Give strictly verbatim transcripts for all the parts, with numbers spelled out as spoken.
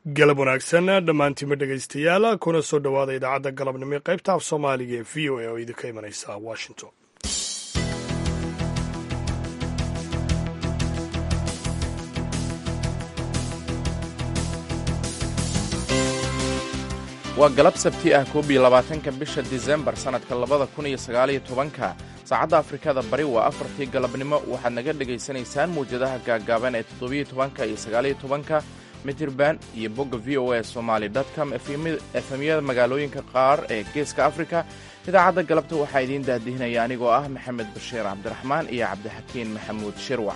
galab wanaagsan dhammaantiinma dhegaystayaal kuna soo dhowaada idaacadda galabnimo ee qaybta af soomaaliga ee v o a oo idinka imanaysa washington. waa galab sabti ah koob iyo labaatanka bisha disembar sannadka labada kun iyo sagaaliyo tobanka saacadda afrikada bari waa afartii galabnimo waxaad naga dhegaysanaysaan mawjadaha gaaggaaban ee toddobiyo tobanka iyo sagaaliyo tobanka mitirban iyo bogga v o a somali com efemyada magaalooyinka qaar ee geeska afrika. idaacadda galabta waxaa idiin daadihinaya anigoo ah maxamed bashiir cabdiraxmaan iyo cabdixakiin maxamuud shirwac.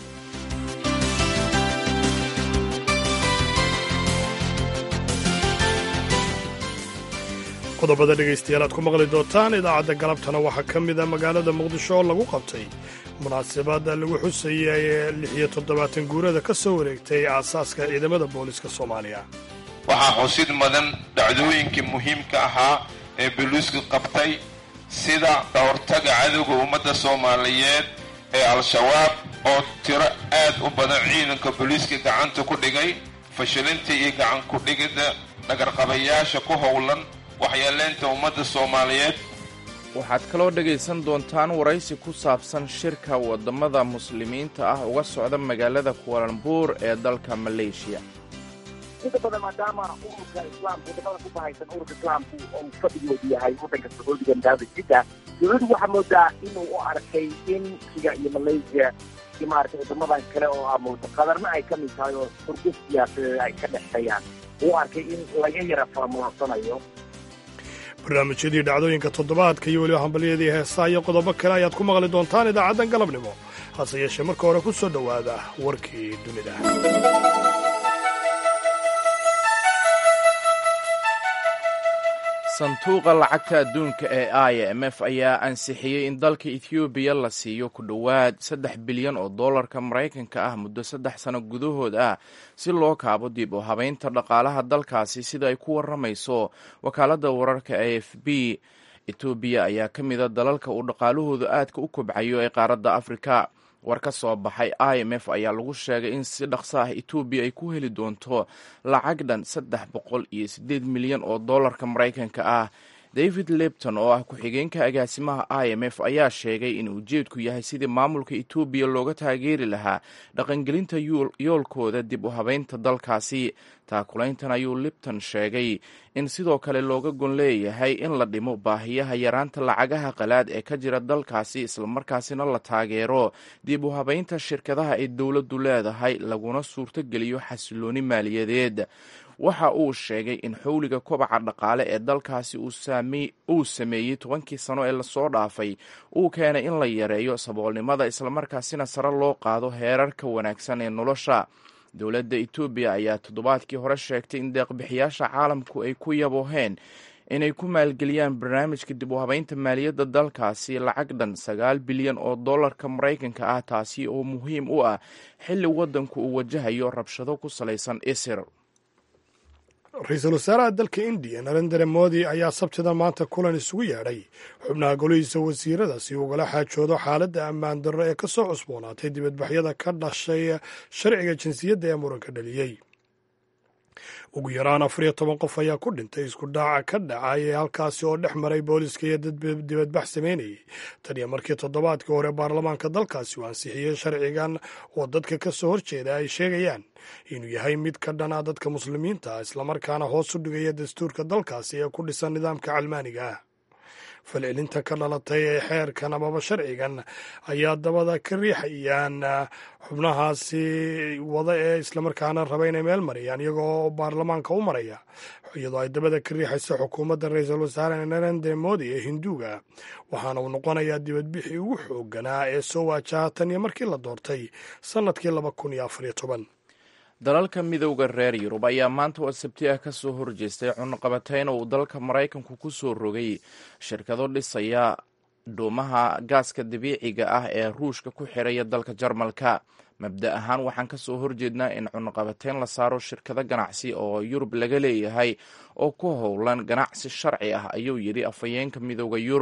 qodobada dhegaystayaal aad ku maqli doontaan idaacadda galabtana waxaa ka mid a magaalada muqdisho oo lagu qabtay munaasabadda lagu xusayay ee lix iyo toddobaatan guurada ka soo wareegtay aasaaska ciidamada booliska soomaaliya. waxaa xusid mudan dhacdooyinkii muhiimka ahaa ee booliisku qabtay sida ka hortaga cadowga ummadda soomaaliyeed ee al-shabaab oo tiro aad u badan ciidanka booliiska gacanta ku dhigay, fashilinta iyo gacan ku dhigidda dhagarqabayaasha ku howlan waxyeeleynta ummadda soomaaliyeed. waxaad kaloo dhegaysan doontaan waraysi ku saabsan shirka waddamada muslimiinta ah uga socda magaalada kualambuur ee dalka maleeshiya. inta badan maadaama ururka islaamka wadamada ku bahaysan ururka islaamku oo fadhigoodu yahay waddanka sacuudiga magaalada jidda, dowladdu waxaa moodaa inuu u arkay in siga iyo maleeshiya iyo maaragtay waddamadan kale oo amooda qadarna ay ka mid tahay oo furdo siyaasadeed ay ka dhexeeyaan, uu arkay in laga yara faramularsanayo. barnaamijyadii dhacdooyinka toddobaadka iyo weliba hambalyadii heesaa iyo qodobo kale ayaad ku maqli doontaan idaacaddan galabnimo. hase yeeshee marka hore ku soo dhowaada warkii dunida. sanduuqa lacagta adduunka ee i m f ayaa ansixiyey in dalka ethoobiya la siiyo ku dhowaad saddex bilyan oo dollarka maraykanka ah muddo saddex sano gudahood ah si loo kaabo dib u habaynta dhaqaalaha dalkaasi sida ay ku warramayso wakaaladda wararka a f b. etoobiya ayaa ka mida dalalka uu dhaqaalahooda aadka u kobcayo ee qaaradda afrika. war ka soo baxay i m f ayaa lagu sheegay in si dhaqso ah etoobiya ay ku heli doonto lacag dhan saddex boqol iyo siddeed milyan oo dollarka maraykanka ah. david lebton oo ah ku-xigeenka agaasimaha i m f ayaa sheegay in ujeedku yahay sidii maamulka etoobiya looga taageeri lahaa dhaqangelinta yoolkooda dib u habaynta dalkaasi. taakulayntan ayuu lebton sheegay in sidoo kale looga gon leeyahay in la dhimo baahiyaha yaraanta lacagaha qalaad ee ka jira dalkaasi, islamarkaasina la taageero dib u habaynta shirkadaha ay dowladdu leedahay laguna suurtogeliyo xasilooni maaliyadeed. waxa uu sheegay in xowliga kobaca dhaqaale ee dalkaasi uu sameeyey tobankii sano ee lasoo dhaafay uu keenay in la yareeyo saboolnimada islamarkaasina sare loo qaado heerarka wanaagsan ee nolosha. dowladda etoobiya ayaa toddobaadkii hore sheegtay in deeqbixiyaasha caalamku ay ku yabooheen inay ku maalgeliyaan barnaamijka dib u habaynta maaliyadda dalkaasi lacag dhan sagaal bilyan oo dollarka maraykanka ah, taasi oo muhiim u ah xilli waddanku uu wajahayo rabshado ku salaysan isir. ra-iisul wasaaraha dalka indiya narendra modi ayaa sabtida maanta kulan isugu yeedhay xubnaha golihiisa wasiirada si ugala xaajoodo xaaladda ammaan darro ee ka soo cusboonaatay dibadbaxyada ka dhashay sharciga jinsiyadda ee muranka dhaliyey. ugu yaraan afar iyo toban qof ayaa ku dhintay isku dhaaca ka dhacay halkaasi oo dhex maray booliska iyo dad dibadbax samaynayay tan iyo markii toddobaadkii hore baarlamaanka dalkaasi uu ansixiyey sharcigan oo dadka ka soo horjeeda ay sheegayaan inuu yahay mid ka dhana dadka muslimiinta ah islamarkaana hoos u dhigaya dastuurka dalkaasi ee ku dhisan nidaamka calmaaniga ah. falcelinta ka dhalatay ee xeerkan amaba sharcigan ayaa dabada ka riixayaan xubnahaasi wada ee islamarkaana raba inay meel mariyaan iyagoo baarlamaanka u maraya, iyadoo ay dabada ka riixayso xukuumadda ra-iisul wasaare narendra modi ee hinduuga. waxaana uu noqonayaa dibadbixii ugu xoogganaa ee soo waajaha tan iyo markii la doortay sannadkii laba kun iyo afar iyo toban. dalalka midowda reer yurub ayaa maanta oo sabti ah ka soo horjeestay cunaqabatayn oo uu dalka maraykanku ku soo rogay shirkado dhisaya dhuumaha gaaska dabiiciga ah ee ruushka ku xiraya dalka jarmalka. mabda ahaan waxaan ka soo horjeednaa in cunaqabatayn la saaro shirkado ganacsi oo yurub laga leeyahay oo ku howlan ganacsi sharci ah, ayuu yidhi afhayeenka midowda yurub.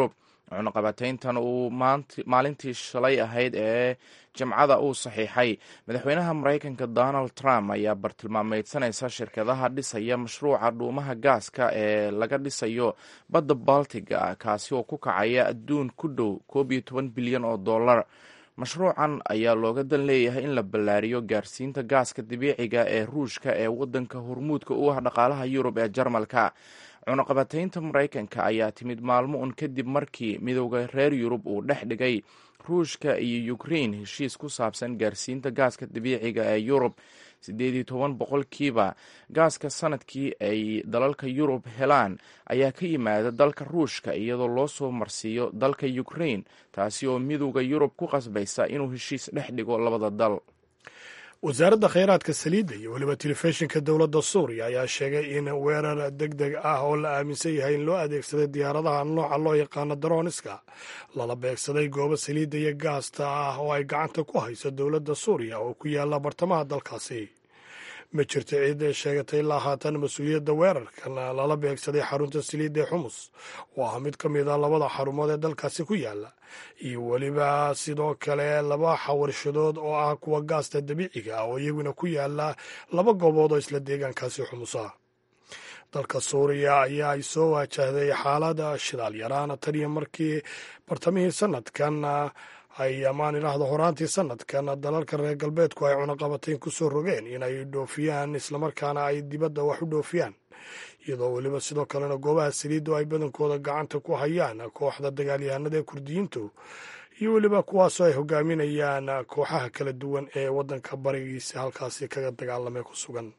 cunaqabatayntan uu maalintii shalay ahayd ee jimcada uu saxiixay madaxweynaha maraykanka donald trump ayaa bartilmaameydsanaysa shirkadaha dhisaya mashruuca dhuumaha gaaska ee laga dhisayo badda baltiga kaasi oo ku kacaya adduun ku dhow koob iyo toban bilyan oo dollar. mashruucan ayaa looga dan leeyahay in la ballaariyo gaarsiinta gaaska dabiiciga ee ruushka ee waddanka hormuudka u ah dhaqaalaha yurub ee jarmalka. cunaqabataynta maraykanka ayaa timid maalmo un kadib markii midowda reer yurub uu dhex dhigay ruushka iyo ukrein heshiis ku saabsan gaarsiinta gaaska dabiiciga ee yurub. siddeed iyo toban boqolkiiba gaaska sanadkii ay dalalka yurub helaan ayaa ka yimaada dalka ruushka iyadoo loo soo marsiiyo dalka ukrein, taasi oo midowda yurub ku qasbaysa inuu heshiis dhex dhigo labada dal. wasaaradda kheyraadka saliidda iyo weliba telefishinka dowladda suuriya ayaa sheegay in weerar deg deg ah oo la aaminsan yahay in loo adeegsaday diyaaradaha nooca loo yaqaano daroniska lala beegsaday goobo saliidda iyo gaasta ah oo ay gacanta ku hayso dowladda suuriya oo ku yaala bartamaha dalkaasi. ma jirto cid sheegatay ilaa haatan mas-uuliyadda weerarkan lala beegsaday xarunta saliidda ee xumus oo ah mid ka mid a labada xarumood ee dalkaasi ku yaala, iyo weliba sidoo kale laba xawarshadood oo ah kuwa gaasta dabiiciga ah oo iyaguna ku yaala laba goobood oo isla deegaankaasi xumusa. dalka suuriya ayaa ay soo waajahday xaalada shidaal yaraan tan iyo markii bartamihii sanadkan ay amaan idhaahdo horaantii sanadkan dalalka reer galbeedku ay cunaqabatayn ku soo rogeen inay dhoofiyaan islamarkaana ay dibadda wax u dhoofiyaan, iyadoo weliba sidoo kalena goobaha saliiddu ay badankooda gacanta ku hayaan kooxda dagaalyahanada ee kurdiyiintu iyo weliba kuwaasoo ay hogaaminayaan kooxaha kala duwan ee waddanka barigiisa halkaasi kaga dagaalamay ku sugan.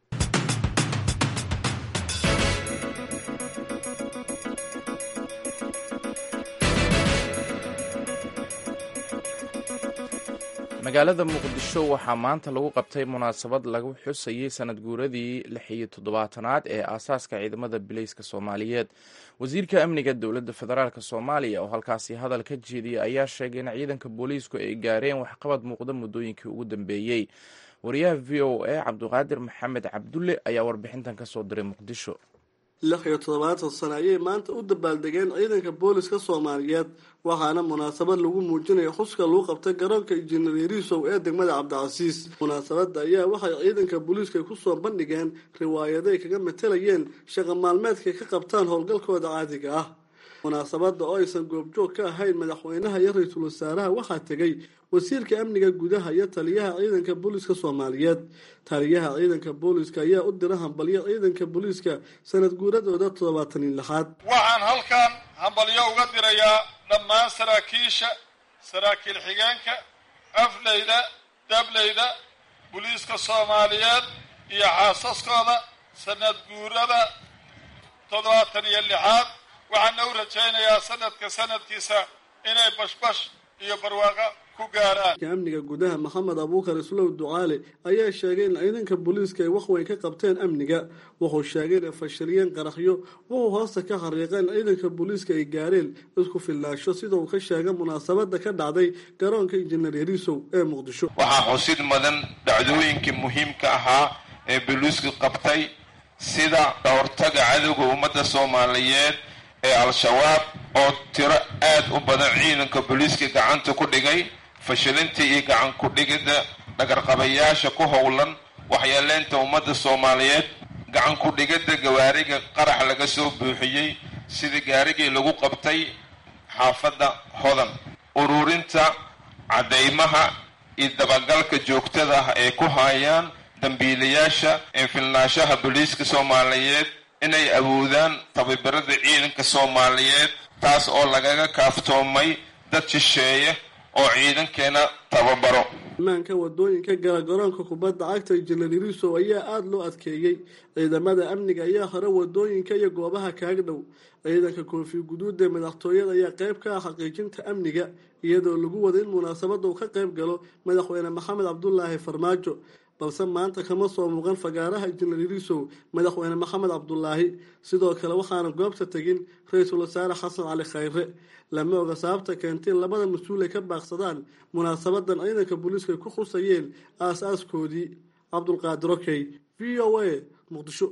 magaalada muqdisho waxaa maanta lagu qabtay munaasabad lagu xusayey sanad guuradii lix iyo toddobaatanaad ee aasaaska ciidamada bileyska soomaaliyeed. wasiirka amniga dowladda federaalk soomaaliya oo halkaasi hadal ka jeediyey ayaa sheegay in ciidanka booliisku ay gaareen waxqabad muuqda muddooyinkii ugu dambeeyey. wariyaha v o a cabdiqaadir maxamed cabdulle ayaa warbixintan ka soo diray muqdisho. lix iyo toddobaatan sano ayay maanta u dabaaldegeen ciidanka booliska soomaaliyeed, waxaana munaasabad lagu muujinaya xuska lagu qabtay garoonka injineer yariisow ee degmada cabdicasiis. munaasabadda ayaa waxay ciidanka booliiska kusoo bandhigeen riwaayaday kaga matelayeen shaqa maalmeedkay ka qabtaan howlgalkooda caadiga ah. munaasabadda oo aysan goobjoog ka ahayn madaxweynaha iyo ra-iisul wasaaraha waxaa tegey wasiirka amniga gudaha iyo taliyaha ciidanka booliiska soomaaliyeed. taliyaha ciidanka booliiska ayaa u dira hambalyo ciidanka booliiska sanad guuradooda toddobaatan iyo lixaad. waxaan halkan hambalyo uga dirayaa dhammaan saraakiisha, saraakiil xigeenka, afleyda, dableyda booliiska soomaaliyeed iyo xaasaskooda sanad guurada toddobaatan iyo lixaad. waxaana u rajaynayaa sanadka sanadkiisa inay bashbash iyo barwaaqo ku gaaraan. amniga gudaha maxamed abuukar islow ducaale ayaa sheegay in ciidanka booliiska ay waxweyn ka qabteen amniga. wuxuu sheegay inay fashiliyeen qaraxyo. wuxuu hoosta ka xariiqay in ciidanka booliiska ay gaareen isku filnaasho sida uu ka sheegay munaasabada ka dhacday garoonka injineer yariisow ee muqdisho. waxaa xusid mudan dhacdooyinkii muhiimka ahaa ee booliisku qabtay sida kahortaga cadowga ummadda soomaaliyeed ee al-shabaab oo tiro aad u badan ciidanka booliiska gacanta ku dhigay, fashilinta iyo gacan ku dhigidda dhagarqabayaasha ku howlan waxyeeleynta ummadda soomaaliyeed, gacan ku dhigidda gawaariga qarax laga soo buuxiyey sidii gaarigii lagu qabtay xaafadda hodan, ururinta cadeymaha iyo dabagalka joogtada ah ee ku hayaan dambiilayaasha ee filnaashaha booliiska soomaaliyeed inay awoodaan tababarada ciidanka soomaaliyeed, taas oo lagaga kaaftoomay dad shisheeye oo ciidankeena tababaro. imaanka wadooyinka gala garoonka kubadda cagta injineer yariisow ayaa aada loo adkeeyey. ciidamada amniga ayaa hore wadooyinka iyo goobaha kaaga dhow. ciidanka koofi guduud ee madaxtooyada ayaa qayb ka ah xaqiijinta amniga, iyadoo lagu wada in munaasabadda uu ka qayb galo madaxweyne maxamed cabdulaahi farmaajo, balse maanta kama soo muuqan fagaaraha injineer yariisow madaxweyne maxamed cabdulaahi. sidoo kale waxaana goobta tegin ra-iisul wasaare xasan cali khayre. lama oga sababta keentay in labada mas-uul ay ka baaqsadaan munaasabadan ciidanka booliiska ay ku khusayeen aas-aaskoodii. cabdulqaadir okey, v o a, muqdisho.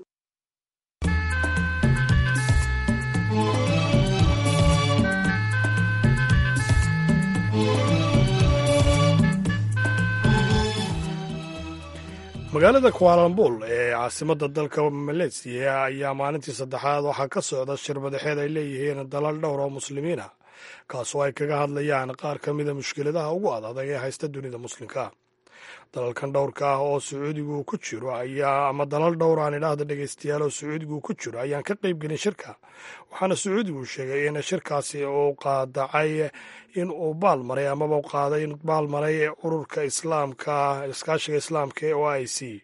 magaalada kualambul ee caasimadda dalka maleesiya ayaa maalintii saddexaad waxaa ka socda shir madaxeed ay leeyihiin dalal dhowr oo muslimiina kaasoo ay kaga hadlayaan qaar ka mida mushkiladaha ugu adadag ee haysta dunida muslimka. dalalkan dhowrka ah oo sacuudigu ku jiro ayaa ama dalal dhowr aan idhaahda dhegaystayaal oo sacuudigu ku jiro ayaan ka qayb gelin shirka, waxaana sacuudigu sheegay in shirkaasi uu qaadacay in uu baalmaray amaba u qaaday in baalmaray ururka islaamka iskaashiga islaamka ee o i c.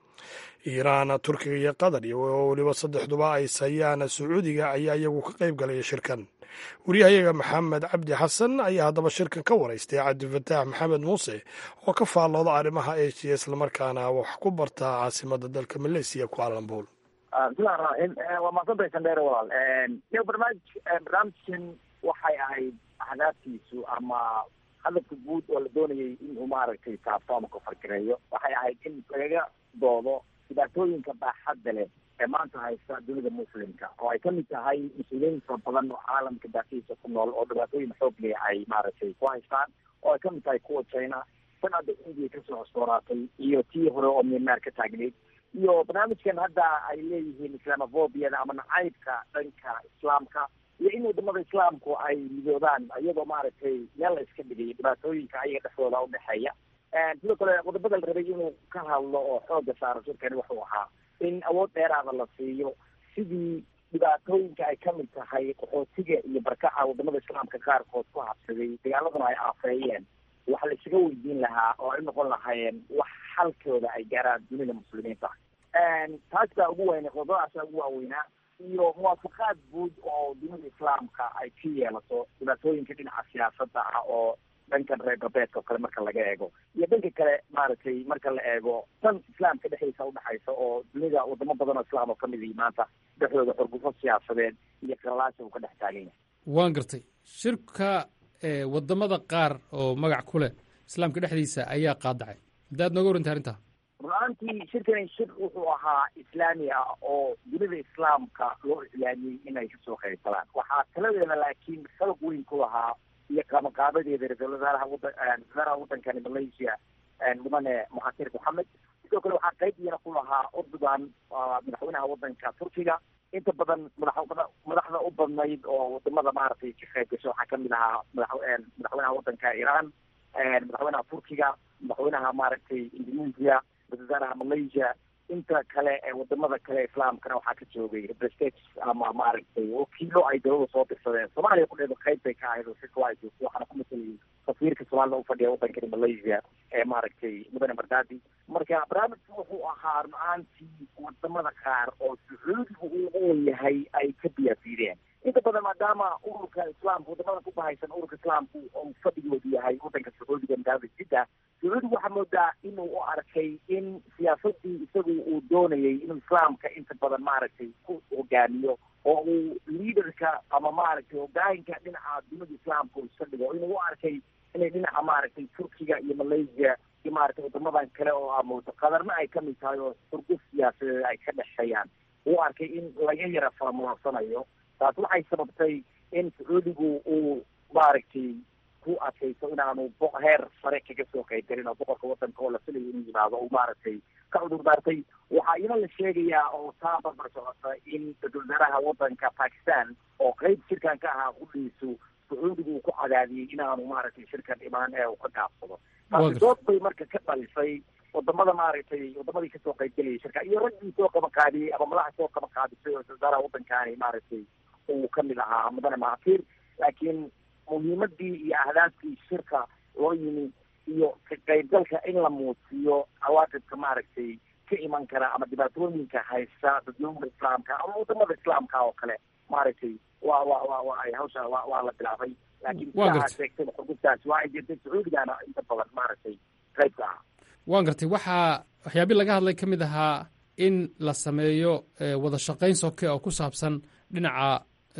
iiraan, turkiga iyo qatar iyo weliba saddexduba ay sayaan sacuudiga ayaa iyagu ka qayb galaya shirkan. wariyahayaga maxamed cabdi xasan ayaa haddaba shirkan ka waraystay cabdifataax maxamed muuse oo ka faallooda arrimaha asia islamarkaana wax ku barta caasimada dalka maleesiya kualambul. bismillahi raxmaan raxiim waa mahadsantahay sandheere walaal. iyo barnaamij barnaamijkan waxay ahayd ahdaaftiisu ama hadafka guud oo la doonayay inuu maaragtay taabto ama ku fargareeyo waxay ahayd in lagaga doodo dhibaatooyinka baaxadda leh ee maanta haysta dunida muslimka, oo ay kamid tahay mas-uuliyiin fara badan oo caalamka daafihiisa ku nool oo dhibaatooyin xoog leh ay maaragtay ku haystaan, oo ay kamid tahay kuwa China, tan hadda India kasoo cusboonaatay iyo tii hore oo Myanmar ka taagneyd, iyo barnaamijkan hadda ay leeyihiin islamophobiyada ama nacaybka dhanka islaamka, iyo in wadamada islaamku ay midoobaan iyadoo maaragtay meel la iska dhigay dhibaatooyinka ayaga dhexdooda udhexeeya. sidoo kale qodobada la rabay inuu ka hadlo oo xooga saaro shirkani wuxuu ahaa in awood dheeraada la siiyo sidii dhibaatooyinka ay kamid tahay qaxootiga iyo barkaca wadamada islaamka qaarkood ku habsaday dagaaladuna ay aafeeyeen waxa la isaga weydiin lahaa oo ay noqon lahaayeen wax xalkooda ay gaaraan dunida muslimiinta. taas baa ugu weyn, qodobadaasa ugu waaweynaa, iyo muwaafaqaad guud oo dunida islaamka ay ka yeelato dhibaatooyinka dhinaca siyaasadda ah oo dhankan reer galbeedka oo kale marka laga eego, iyo dhanka kale maaragtay marka la eego tan islaamka dhexdiisa udhexaysa oo dunida wadamo badan oo islaam oo kamid ihi maanta dhexdooda xorgufo siyaasadeed iyo qalaasha uu ka dhex taagan yahay. waan gartay. shirka wadamada qaar oo magac ku leh islaamka dhexdiisa ayaa qaadacay, haddaad nooga warinta arrintaa. run-aantii shirkani shir wuxuu ahaa islaami ah oo dunida islaamka loo islaamiyey inay kasoo qaybgalaan. waxaa taladeeda laakiin sabab weyn ku lahaa iyo qabanqaabadeeda ra-iisul wasaaraha wadan wasaaraha wadankani malaysia mudane mahatir mohamed. sidoo kale waxaa qayb iyana ku lahaa Erdogan, madaxweynaha wadanka turkiga. inta badan madax madaxda u badnayd oo wadamada maaragtay ka qayb gasho waxaa kamid ahaa madax madaxweynaha wadanka iran, madaxweynaha turkiga, madaxweynaha maaragtay indonesia, ra-isul wasaaraha malaysia. inta kale ee wadamada kale islaamkana waxaa ka joogay representatives ama maaragtay wakiilo ay dawlada soo dirsadeen. soomaaliya kudheeda qayb bay ka ahayd oo shirka waa joogto, waxaana ku masalayay safiirka soomaalida ufadhiya wadankani malaysia ee maaragtay mudane mardadi. marka barnaamijku wuxuu ahaa run-aantii wadamada qaar oo sacuudigu uu oon yahay ay ka biyafiideen. inta badan maadaama ururka islaamka wadamada ku bahaysan ururka islaamku oo fadhigoodu yahay wadanka sacuudiga magaalada jidda, sacuudigu waxaa moodaa inuu u arkay in siyaasadii isagu uu doonayay inuu islaamka inta badan maaragtay ku hogaamiyo oo uu liaderka ama maaragtay hogaaminka dhinaca dunida islaamka uu iska dhigo, inuu u arkay inay dhinaca maaragtay turkiga iyo malaysia iyo maaragtay wadamadan kale oo amoodo qadarna ay kamid tahay oo xurguf siyaasadeed ay ka dhexeeyaan, uu arkay in laga yara faramularsanayo. taas waxay sababtay in sacuudigu uu maaragtay ku adkayso inaanu heer sare kaga soo qaybgalin oo boqorka wadanka oo la filayo inuu yimaado uu maaragtay ka cudur daartay. waxaa ina la sheegayaa oo taa barbar socota in ra-isul wasaaraha wadanka Pakistan oo qayb shirkan ka ahaa qudhiisu sacuudigu uu ku cadaadiyey inaanu maaragtay shirkan imaan ee uu ka gaabsado. taasi dood bay marka ka dhalisay wadamada maaragtay wadamadii kasoo qaybgelayay shirka iyo raggii soo qaba qaadiyey ama madaxa soo qaba qaadisay oo ra-isul wasaaraha wadankaani maaragtay uu kamid ahaa mudane mahatir. laakiin muhiimadii iyo ahdaaftii shirka loo yimi iyo ka qaybgalka in la muujiyo cawaaqibka maaragtay ka iman kara ama dhibaatooyinka haysta dadweynaha islaamka ama wadamada islaamka oo kale maaragtay waa waa waa waa ay hawsha waa waa la bilaabay. laakiin sidaa sheegtay xurguftaasi waa ay jirtay sacuudigana inta badan maaragtay qaybka ah. waan gartay. waxaa waxyaabii laga hadlay ka mid ahaa in la sameeyo wada shaqayn soke oo ku saabsan dhinaca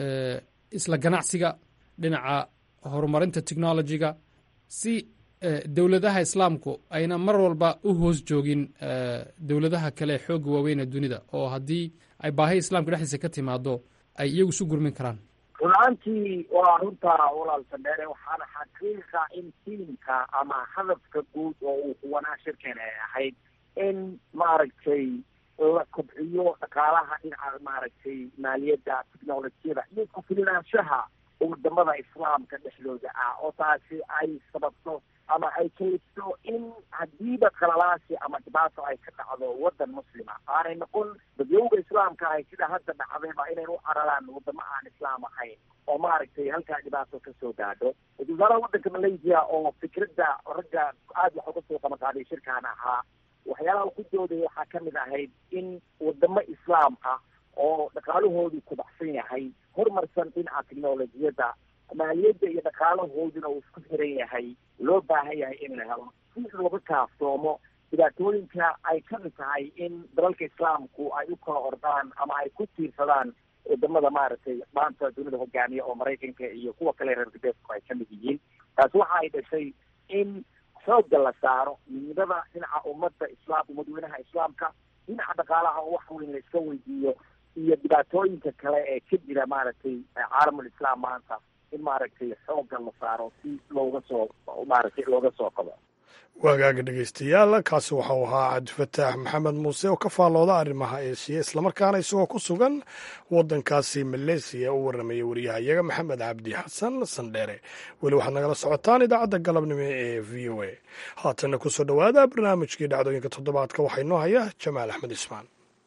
isla ganacsiga, dhinaca horumarinta technologyga, si dowladaha islaamku ayna mar walba u hoos joogin dowladaha kale xooga waaweyn ee dunida, oo haddii ay baahi islaamka dhexdiisa ka timaado ay iyagu isu gurmin karaan. run-aantii waa runtaa walaal sandheere, waxaana xaqiiqa in filimka ama hadafka guud oo uu kuwanaa shirkan ay ahayd in maaragtay la kobciyo dhaqaalaha dhinaca maaragtay maaliyadda technolojiyada iyo isku filinaanshaha wadamada islaamka dhexdooda ah oo taasi ay sababto ama ay keliso in hadiiba qalalaasi ama dhibaato ay ka dhacdo wadan muslima aanay noqon dadyowga islaamka ay sida hadda dhacdayba inay u cararaan wadamo aan islaam ahayn oo maaragtay halkaa dhibaato kasoo gaadho wasaaraha wadanka malaysia oo fikradda ragga aada wax uga soo qabanqaaday shirkaan ahaa waxyaalaha ku doodaya waxaa kamid ahayd in wadamo islaam ah oo dhaqaalahoodu kubacsan yahay horumarsan dhinaca technolojiyadda maaliyadda iyo dhaqaalahooduna uu isku xiran yahay loo baahan yahay in la helo si looga kaaftoomo dhibaatooyinka ay kamid tahay in dalalka islaamku ay u kala ordaan ama ay ku tiirsadaan wadamada maaragtay maanta dunida hogaamiya oo maraykanka iyo kuwa kale reer galbeedku ay kamid yihiin taasi waxa ay dhashay in xoogga la saaro midnimada dhinaca ummadda islaam umadweynaha islaamka dhinaca dhaqaalaha oo wax weyn la iska weydiiyo iyo dhibaatooyinka kale ee ka jira maaragtay caalamul islaam maanta in maaragtay xoogga la saaro si looga soo maaragtay looga soo qabo waagaaga dhegeystayaal kaasi waxau ahaa cabdifataax maxamed muuse oo ka faallooda arrimaha eeshiya islamarkaana isagoo ku sugan wadankaasi maleysiya u warramaya wariyahayaga maxamed cabdi xasan sandheere weli waxaad nagala socotaan idaacadda galabnimo ee v o a haatanna kusoo dhowaada barnaamijkii dhacdooyinka toddobaadka waxaa inoo haya jamaal axmed ismaan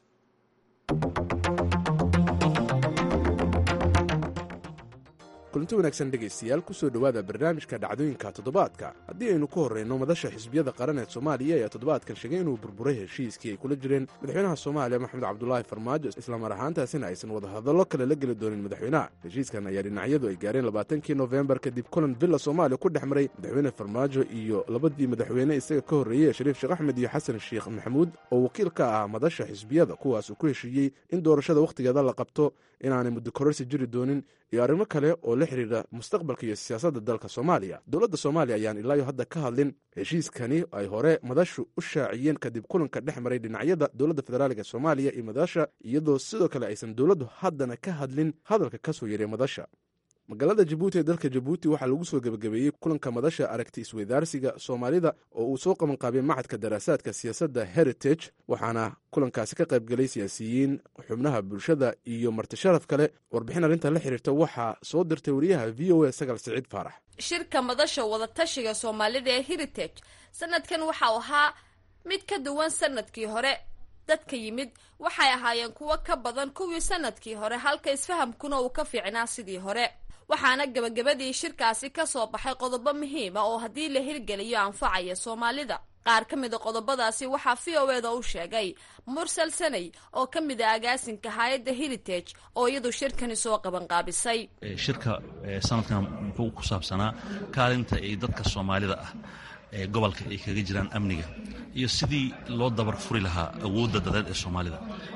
kulanti wanaagsan dhegaystayaal kusoo dhowaada barnaamijka dhacdooyinka toddobaadka haddii aynu ku horrayno madasha xisbiyada qaran ee soomaaliya ayaa toddobaadkan sheegay inuu burburay heshiiskii ay kula jireen madaxweynaha soomaaliya maxamed cabdulaahi farmaajo islamar ahaantaasina aysan wadahadallo kale la geli doonin madaxweynaha heshiiskan ayaa dhinacyadu ay gaareen labaatankii nofembar kadib kulan villa soomaaliya ku dhex maray madaxweyne farmaajo iyo labadii madaxweyne isaga ka horreeyey shariif sheekh axmed iyo xasan sheekh maxamuud oo wakiil ka ah madasha xisbiyada kuwaas uu ku heshiiyey in doorashada wakhtigeeda la qabto inaanay muddo kororsi jiri doonin iyo arrimo kale oo la xidhiidha mustaqbalka iyo siyaasadda dalka soomaaliya dowladda soomaaliya ayaan ilaayo hadda ka hadlin heshiiskani ay hore madashu u shaaciyeen kadib kulanka dhex maray dhinacyada dowladda federaaliga soomaaliya iyo madasha iyadoo sidoo kale aysan dowladdu haddana ka hadlin hadalka ka soo yeeray madasha magaalada jabuuti ee dalka jabuuti waxaa lagu soo gebagabeeyey kulanka madasha aragti isweydaarsiga soomaalida oo uu soo qabanqaabiyey macadka daraasaadka siyaasadda heritage waxaana kulankaasi ka qaybgelay siyaasiyiin xubnaha bulshada iyo martisharaf kale warbixin arrinta la xiriirta waxaa soo dirtay wariyaha v o a sagal siciid faarax shirka madasha wadatashiga soomaalida ee heritage sanadkan waxau ahaa mid ka duwan sanadkii hore dadka yimid waxay ahaayeen kuwo ka badan kuwii sanadkii hore halka isfahamkuna uu ka fiicnaa sidii hore waxaana gabagabadii shirkaasi ka soo baxay qodobo muhiima oo haddii la hirgeliyo anfacaya soomaalida qaar ka mid a qodobadaasi waxaa v o eda u sheegay mursal sanay oo ka mid a agaasinka hay-adda heritage oo iyadu shirkani soo qabanqaabisay shirka sanadkan muxuu ku saabsanaa kaalinta ay dadka soomaalida ah ee gobolka ay kaga jiraan amniga iyo sidii loo dabar furi lahaa awoodda dadeed ee soomaalida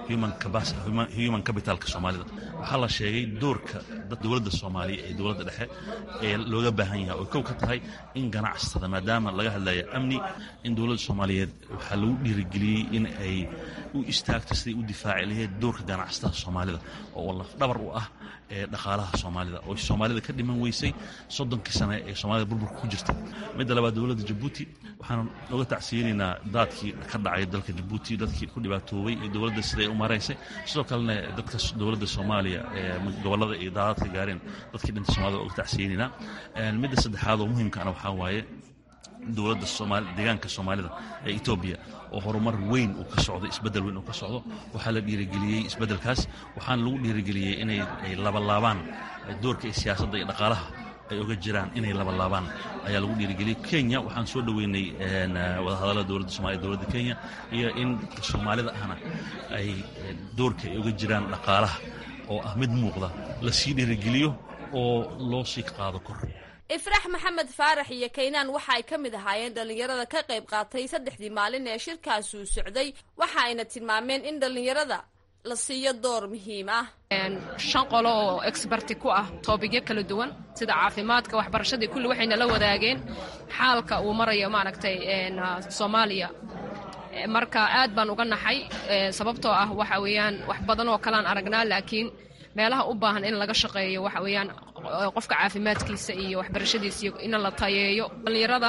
human capitalka soomaalida waxaa la sheegay doorka dowladda soomaaliya ee dowladda dhexe ee looga baahan yahay oo kow ka tahay in ganacsatada maadaama laga hadlaya amni in dowladda soomaaliyeed waxaa lagu dhiirigeliyey in ay u istaagto siday u difaaci lahayd doorka ganacsatada soomaalida oo lafdhabar u ah ee dhaqaalaha soomaalida oo soomaalida ka dhiman weysay soddonkii sane ee soomaalida burburka ku jirta midda labaad dowladda jabuuti waxaan oga tacsiyeynaynaa daadkii ka dhacay dalka jabuuti dadkii ku dhibaatoobay ee dowladda siday u maraysay sidoo kalena dadka dowladda soomaaliya ee gobollada iyo daadadka gaareen dadkii dhinta soomaalida oga tacsiyeynaynaa midda saddexaad oo muhiimkaana waxaa waaye dowladda soomaali deegaanka soomaalida ee etoobiya oo horumar weyn uu ka socdo isbeddel weyn uu ka socdo waxaa la dhiirigeliyey isbeddelkaas waxaana lagu dhiirigeliyey inay ay labalaabaan doorka ee siyaasadda iyo dhaqaalaha ay oga jiraan inay labalaabaan ayaa lagu dhiirigeliyey kenya waxaan soo dhoweynay wadahadallada dowladda somaaliya dowladda kenya iyo in dadka soomaalida ahna ay doorka ay oga jiraan dhaqaalaha oo ah mid muuqda la sii dhiirigeliyo oo loo sii qaado kor ifraax maxamed faarax iyo kaynaan waxa ay ka mid ahaayeen dhallinyarada ka qayb qaatay saddexdii maalin ee shirkaasi uu socday waxa ayna tilmaameen in dhallinyarada la siiyo door muhiim ah shan qolo oo exberti ku ah toobigyo kala duwan sida caafimaadka waxbarashadii kulli waxayna la wadaageen xaalka uu marayo maaragtay soomaaliya marka aad baan uga naxay sababtoo ah waxa weeyaan wax badan oo kalean aragnaa laakiin meelaha u baahan in laga shaqeeyo waxa weeyaan qofka caafimaadkiisa iyo waxbarashadiisa iyo in la tayeeyo dhallinyarada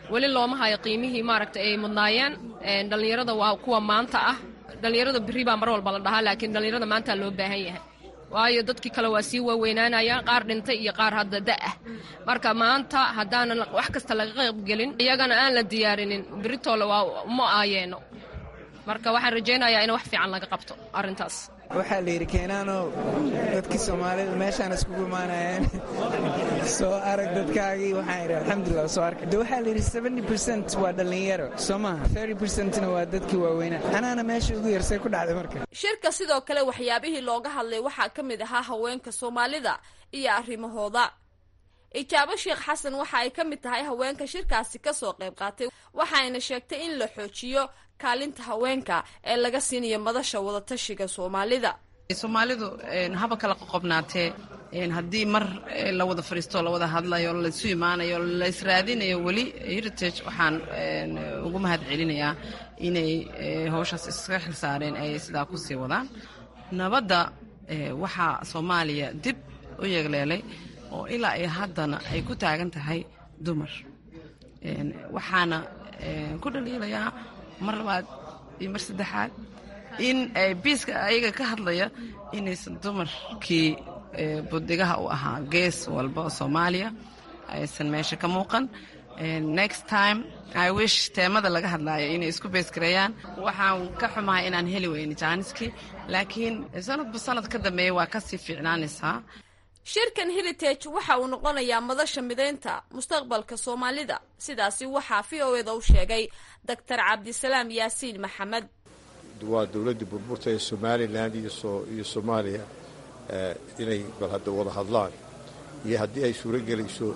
weli looma hayo qiimihii maaragta ay mudnaayeen dhallinyarada waa kuwa maanta ah dhallinyarada berri baa mar walba la dhahaa laakiin dhallinyarada maanta loo baahan yahay waayo dadkii kale waa sii waaweynaanayaan qaar dhintay iyo qaar hadda da'ah marka maanta haddaanan wax kasta laga qaybgelin iyagana aan la diyaarinin beritoole waa uma aayeeno marka waxaan rajaynayaa in wax fiican laga qabto arrintaas waxaa la yidhi keenaanoo dadkii soomaalida meeshaan iskugu imaanayeen soo arag dadkaagii waxaan idhi alxamdulilah soo arkay de waxaa la yidhi seventy percent waa dhallinyaro soo maaha thirty percentna waa dadkii waaweynaa anaana meesha ugu yarsay ku dhacday marka shirka sidoo kale waxyaabihii looga hadlay waxaa ka mid ahaa haweenka soomaalida iyo arrimahooda ijaabo sheekh xasan waxa ay ka mid tahay haweenka shirkaasi ka soo qayb qaatay waxayna sheegtay in la xoojiyo kaalinta haweenka ee laga siinayo madasha wadatashiga soomaalida soomaalidu haba kala qoqobnaatee haddii mar la wada fadhiisto la wada hadlayo laysu imaanayo la israadinayo weli heritage waxaan ugu mahad celinayaa inay hawshaas iska xilsaareen ay sidaa ku sii wadaan nabadda waxaa soomaaliya dib u yeegleelay oo ilaa ay haddana ay ku taagan tahay dumar waxaana ku dhaliilayaa mar labaad iyo mar saddexaad in ay biiska ayaga ka hadlaya inaysan dumarkii budigaha u ahaa gees walba oo soomaaliya aysan meesha ka muuqan next time I wish teemada laga hadlaayo inay isku beesgareeyaan waxaan ka xumahay inaan heli weyni jaaniskii laakiin sanadba sanad ka dambeeya waa kasii fiicnaanaysaa shirkan heritage waxa uu noqonayaa madasha mideynta mustaqbalka soomaalida sidaasi waxaa v o eda u sheegay doctor cabdisalaam yaasiin maxamed waa dowladda burburta ee somalilan iyo soomaaliya inay bal hadda wada hadlaan iyo haddii ay suuro gelayso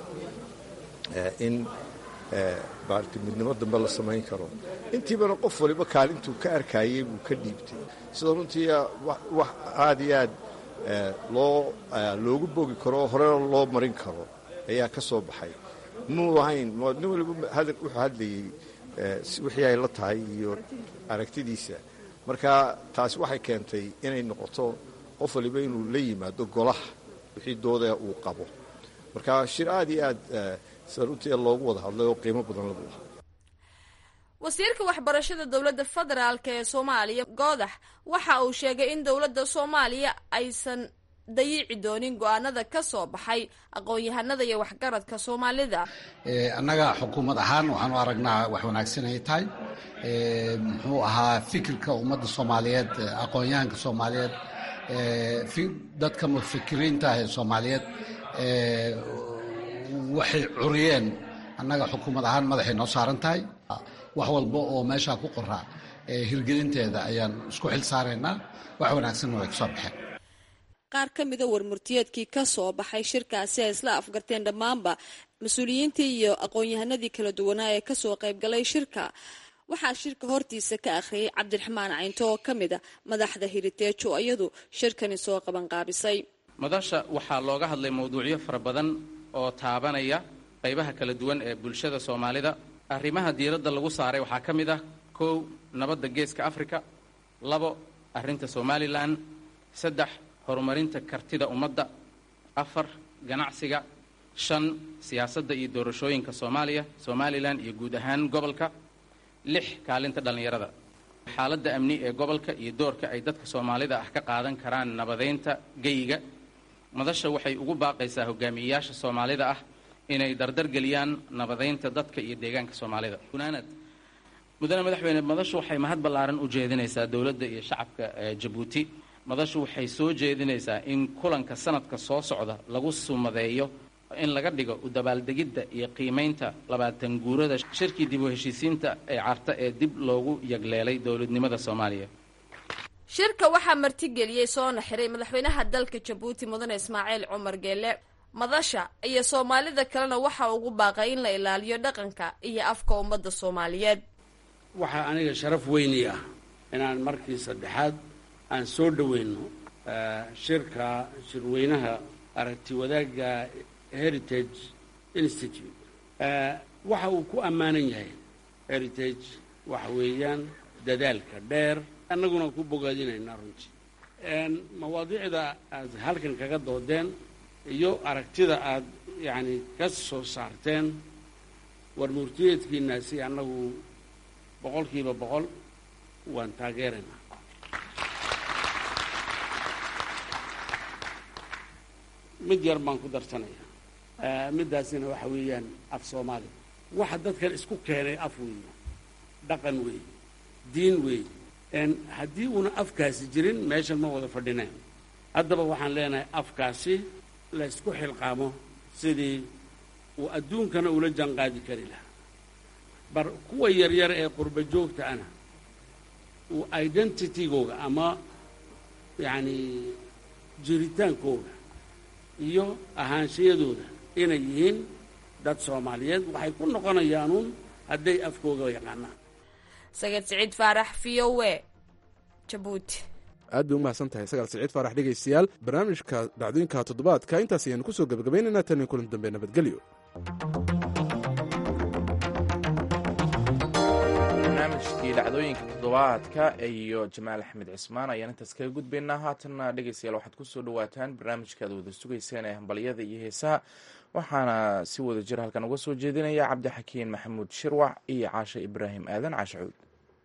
in maarata midnimo dambe la samayn karo intiibana qof waliba kaalintuu ka arkayay buu ka dhiibtay sida runtii wax aada iyo aad loo loogu bogi karo oo horena loo marin karo ayaa ka soo baxay muu ahayn nin waliba wuxuu hadlayey wixii ay la tahay iyo aragtidiisa marka taasi waxay keentay inay noqoto qof waliba inuu la yimaado golaha wixii dooda uu qabo marka shir aad iyo aad sida runtii loogu wada hadlay oo qiimo badan lagu lahaa wasiirka waxbarashada dowladda federaalk ee soomaaliya goodax waxa uu sheegay in dowladda soomaaliya aysan dayici doonin go-aanada ka soo baxay aqoon-yahanada iyo waxgaradka soomaalida annaga xukuumad ahaan waxaanu aragnaa wax wanaagsan ay tahay muxuu ahaa fikirka ummadda soomaaliyeed aqoon-yahanka soomaaliyeed dadka mufikiriinta ah ee soomaaliyeed waxay curiyeen annaga xukuumad ahaan madaxay noo saaran tahay wax walba oo meeshaa ku qoraa hirgelinteeda ayaan isku xil saaraynaa wax wanaagsanna way kasoo baxeen qaar ka mida warmurtiyeedkii ka soo baxay shirkaasi ay isla afgarteen dhammaanba mas-uuliyiintii iyo aqoon-yahanadii kala duwanaa ee kasoo qaybgalay shirka waxaa shirka hortiisa ka akhriyay cabdiraxmaan caynto oo ka mida madaxda heritage oo iyadu shirkani soo qabanqaabisay madasha waxaa looga hadlay mawduucyo fara badan oo taabanaya qaybaha kala duwan ee bulshada soomaalida arrimaha diiradda lagu saaray waxaa ka mid ah kow nabadda geeska afrika labo arrinta somalilan saddex horumarinta kartida ummadda afar ganacsiga shan siyaasadda iyo doorashooyinka soomaaliya somalilan iyo guud ahaan gobolka lix kaalinta dhallinyarada xaaladda amni ee gobolka iyo doorka ay dadka soomaalida ah ka qaadan karaan nabadeynta geyiga madasha waxay ugu baaqaysaa hogaamiyeyaasha soomaalida ah inay dardargeliyaan nabadeynta dadka iyo deegaanka soomaalida gunaanad mudane madaxweyne madashu waxay mahad ballaaran u jeedinaysaa dowladda iyo shacabka jabuuti madashu waxay soo jeedinaysaa in kulanka sanadka soo socda lagu sumadeeyo in laga dhigo u dabaaldegidda iyo qiimaynta labaatan guurada shirkii dib u heshiisiinta ee carta ee dib loogu yagleelay dowladnimada soomaaliya shirka waxaa martigeliyey soona xiray madaxweynaha dalka jabuuti mudane ismaaciil cumar geele madasha iyo soomaalida kalena waxaa ugu baaqay in la ilaaliyo dhaqanka iyo afka ummadda soomaaliyeed waxaa aniga sharaf weyni ah inaan markii saddexaad aan soo dhoweyno shirka shirweynaha aragti wadaagga heritage institute waxa uu ku ammaanan yahay heritage waxa weeyaan dadaalka dheer annaguna ku bogaadinaynaa runtii mawaadiicda aad halkan kaga doodeen iyo aragtida aad yacni ka soo saarteen war murtiyeedkiinaasi annagu boqolkiiba boqol waan taageeraynaa. mid yar baan ku darsanayaa, middaasina waxa weeyaan af soomaaliga. waxa dadkan isku keenay af weeye, dhaqan weeye, diin weeye. haddii uuna afkaasi jirin meeshan ma wada fadhineen. haddaba waxaan leenahay afkaasi la ysku xilqaamo sidii uu adduunkana ula janqaadi kari lahaa. bar kuwa yaryar ee qurba joogta ana uu identitygooga ama yacni jiritaankooga iyo ahaanshiyadooda inay yihiin dad soomaaliyeed waxay ku noqonayaanuun hadday afkooga yaqaanaan. sagad siciid faarax v o e jabuuti. aad bay u mahadsan tahay sagaal siciid faarax. dhegaystayaal barnaamijka dhacdooyinka toddobaadka intaas ayaanu ku soo gebagabaynaynaa tan iyo kulan dambe nabadgelyo. barnaamijkii dhacdooyinka toddobaadka iyo jamaal axmed cismaan ayaan intaas kaga gudbaynaa. haatanna dhegaystayaal waxaad ku soo dhawaataan barnaamijka aad wada sugayseen ee hambalyada iyo heesaha, waxaana si wada jir halkan uga soo jeedinaya cabdixakiin maxamuud shirwac iyo caashe ibraahim aadan caashe cuud.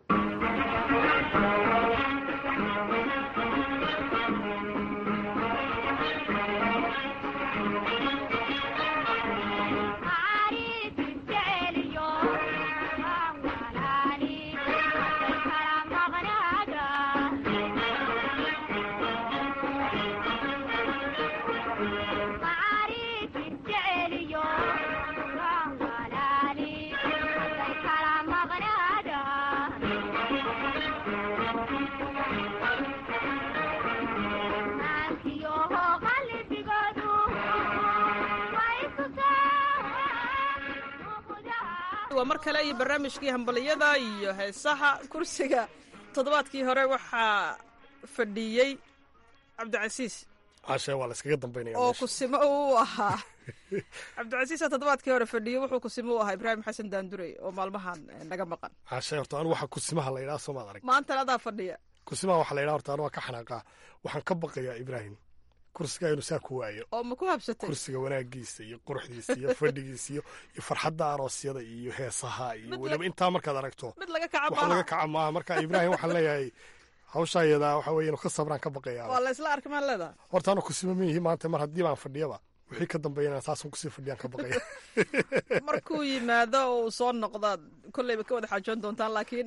waa mar kale iyo barnaamijkii hambaliyada iyo heesaha. kursiga toddobaadkii hore waxaa fadhiyey cabdicasiis caashe waa la iskaga dambaynaya oo kusimo u ahaa cabdicasiisa toddobaadkii hore fadhiyey wuxuu kusimo u ahaa ibraahim xasan daandurey oo maalmahan naga maqan. caashe horta anu waxa kusimaha la yidhaha soomaad arag maantana adaa fadhiya. kusimaha waxa la yidhaha horta anu waa ka xanaaqaa, waxaan ka baqayaa ibraahim kursiga inuu saa ku waayo. oo ma ku habsatay kursiga wanaagiisa iyo quruxdiisa iyo fadhigiisa iyo farxadda aroosyada iyo heesaha iyo weliba intaa markaad aragto mid laga kaca wax laga kaca maaha. marka ibraahim waxaan leeyahay hawshaa iyadaa waxa weeye inuu ka sabraan ka baqayaa. waa la isla arki maan leedahay. horta anu kusima miyihi maanta mar haddii baan fadhiyaba wixii ka dambeeyana saasun kusii fadhiyaan ka baqaya. markuu yimaado oo uu soo noqda kolleyba ka wada xaajoon doontaan, laakiin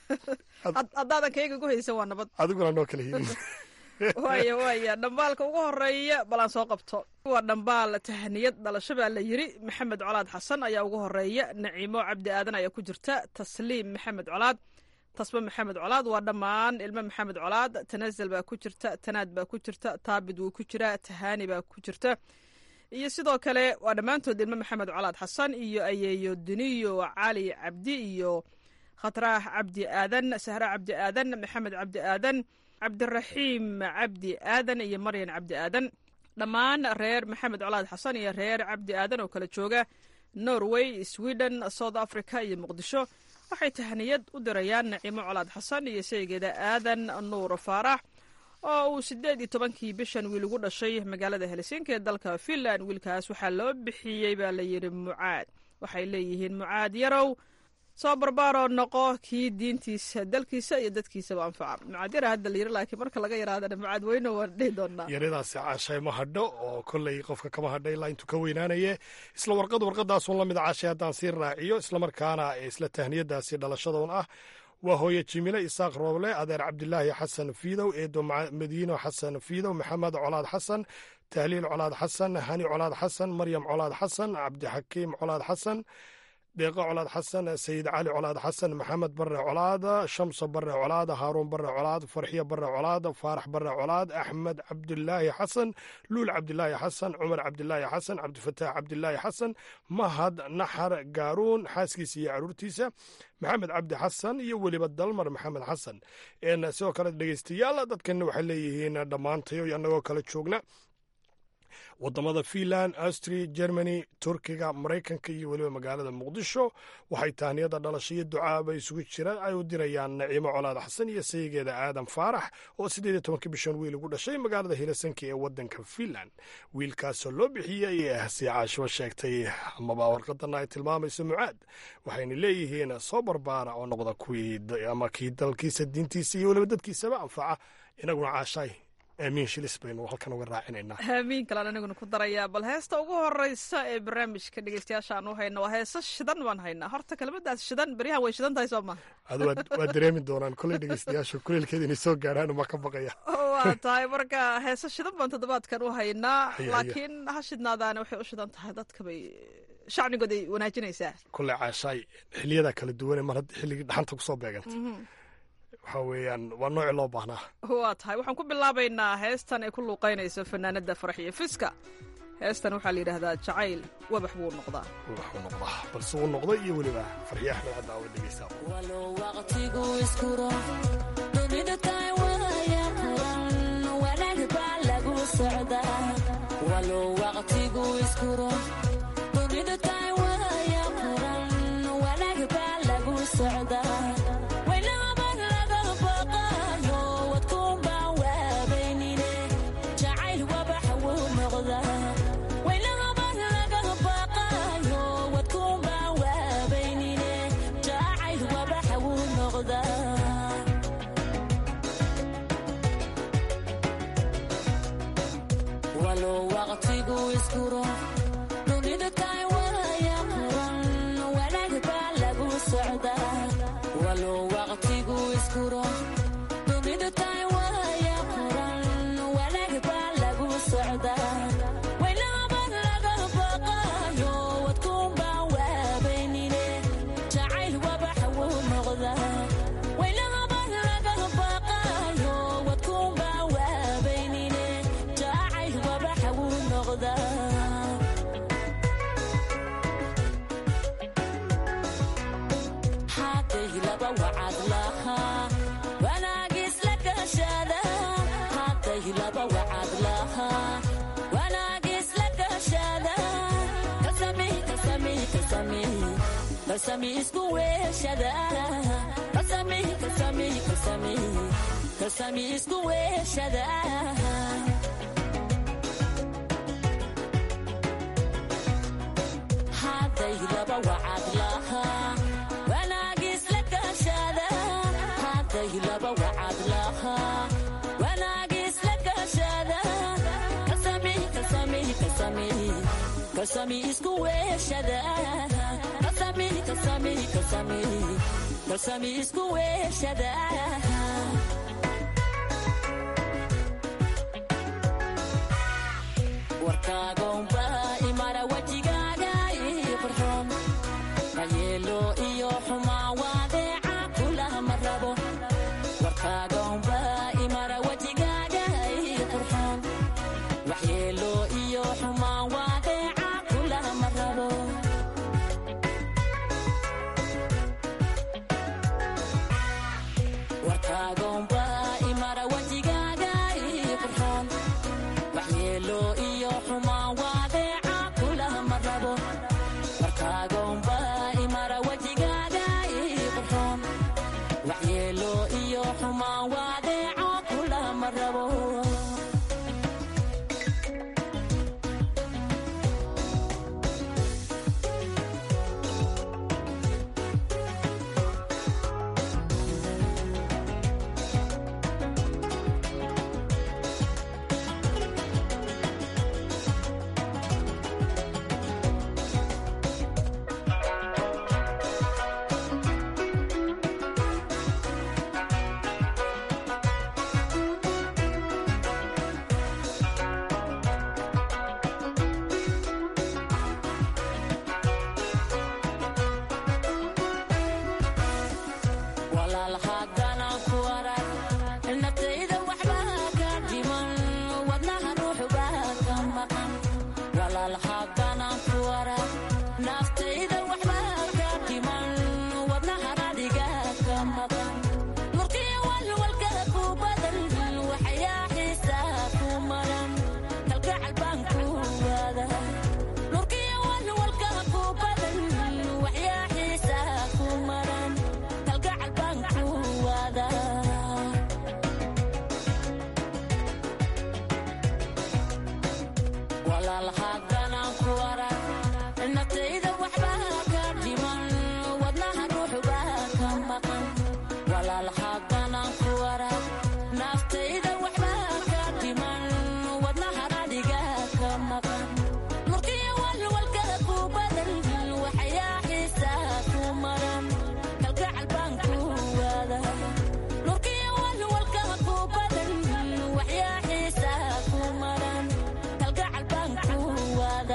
haddaadan kayga gu haysan waa nabad. adiguna noo kala hiin. waaya waaya dhambaalka ugu horeeya balaan soo qabto. waa dhambaal tahniyad dhalasho baa la yiri. maxamed colaad xasan ayaa ugu horeeya, naciimo cabdi aadan ayaa ku jirta, tasliim maxamed colaad, tasba maxamed colaad, waa dhammaan ilmo maxamed colaad. tanazal baa ku jirta, tanaad baa ku jirta, taabid wuu ku jiraa, tahaani baa ku jirta, iyo sidoo kale waa dhammaantood ilmo maxamed colaad xasan iyo ayeeyo duniyo cali cabdi iyo khatraax cabdi aadan, sahra cabdi aadan, maxamed cabdi aadan, cabdiraxiim cabdi aadan iyo maryan cabdi aadan. dhammaan reer maxamed colaad xasan iyo reer cabdi aadan oo kala jooga norway, sweden, south africa iyo muqdisho waxay tahniyad u dirayaan naciimo colaad xasan iyo sheygeeda aadan nuur faarax oo uu sideed iyo tobankii bishan wiil ugu dhashay magaalada helsinki ee dalka finland. wiilkaas waxaa loo bixiyey baa la yidhi mucaad. waxay leeyihiin mucaad yarow soo barbaaroo noqo kii diintiisa dalkiisa iyo dadkiisaba anfaca. mucaad yara hadda la yiri, laakiin marka laga yaraadana mucaad weyne waan dhihi doonaa. yaradaasi caashay ma hadho oo kolley qofka kama hadha ilaa intuu ka weynaanaye. isla warqad warqadaasun la mid a caashay haddaan sii raaciyo, islamarkaana isla tahniyadaasi dhalashadoon ah. waa hooye jimile isaaq rooble, adeer cabdilaahi xasan fiidow, eedo madiino xasan fiidow, maxamed colaad xasan, tahliil colaad xasan, hani colaad xasan, maryam colaad xasan, cabdixakiim colaad xasan, deeqo colaad xasan, sayid cali colaad xasan, maxamed bare colaad, shamso bare colaad, haaruun bare colaad, farxiyo bare colaad, faarax bare colaad, axmed cabdilaahi xasan, luul cabdilaahi xasan, cumar cabdilaahi xasan, cabdifataax cabdilaahi xasan, mahad naxar gaaruun xaaskiisa iyo caruurtiisa, maxamed cabdi xasan iyo weliba dalmar maxamed xasan. sidoo kale dhegeystayaal dadkana waxay leeyihiin dhammaantayo annagoo kala joogna waddamada finland, austria, germany, turkiga, maraykanka iyo weliba magaalada muqdisho waxay tahniyada dhalasho iyo ducaaba isugu jira ay u dirayaan naciimo colaad xasan iyo sayigeeda aadan faarax oo siddeed iyo tobanka bishan wiil ugu dhashay magaalada helsinki ee waddanka finland. wiilkaasoo loo bixiyey ee si caashibo sheegtay amaba warqadana ay tilmaamayso mucaad, waxayna leeyihiin soo barbaara oo noqda kuwii ama kii dalkiisa, diintiisa iyo weliba dadkiisaba anfaca. inaguna caashaay aamiin shilis baynu halkan uga raacinaynaa. aamiin kalaan aniguna ku darayaa. bal heesta ugu horeysa ee barnaamijka dhegeystayaasha aan u hayno waa heesa shidan baan haynaa. horta kelmadaas shidan beryahan way shidan tahay soo maha? adu waa dareemi doonaan kolley dhegeystayaashu kuleelkeeda inay soo gaaraan uma ka baqaya. waa tahay marka heesa shidan baan toddobaadkan u haynaa, laakiin ha shidnaadaana waxay u shidan tahay dadka bay shacnigooday wanaajinaysaa. kolley caashaay xiliyada kala duwane mar haddii xilligii dhaxanta kusoo beeganta waxa weeyaan waa nooci loo baahnaa. waa tahay waxaan ku bilaabaynaa heestan ay ku luuqaynayso fanaanada Farxiyo Fiska. heestan waxaa la yidhaahdaa jacayl wabax buu noqdaa. wabax buu noqdaa balse uu noqday iyo weliba Farxiyo Axmed Cadda oo dhegeysta. walow waqtigu isku raac dunida tahay waya quran wanaag baa lagu socdaa. walow waqtigu isku raac dunida tahay waya quran wanaag baa lagu socdaa. kasami isku weeshada kasami kasami kasami kasami isku weeshada haday laba wacad laha wanaagis la kashada haday laba wacad laha wanaagis la kashada kasami kasami kasami kasami isku weeshada kasami kasami kasami kasami isku weeshada warkaagonba imara wajigaaga iyo qurxoon kayeelo iyo xumaa waadeeca kulama rabo warkaagonba imara wajigaaga iyo qurxoon waxyeelo iyo xumaa waadeeca kulama rabo warkaagonba imara wajigaaga iyo qurxoon waxyeelo iyo xumaa waadeeca kulama rabo warkaagonba imara wajigaaga iyo qurxoon waxyeelo iyo xumaa waadeeca kulama rabo walaal haddana ku arag naftayda waxba ka dhiman wadnaha ruux baa ka maqan walaal haddana ku arag naftayda waxba ka dhiman wadnaha radiga ka maqan murtiya walwalkada ku badan waxyaa xiisaa ku maran kalgacal baan ku wada murtiya walwalkada ku badan waxyaa xiisaa ku maran kalgacal baan ku wada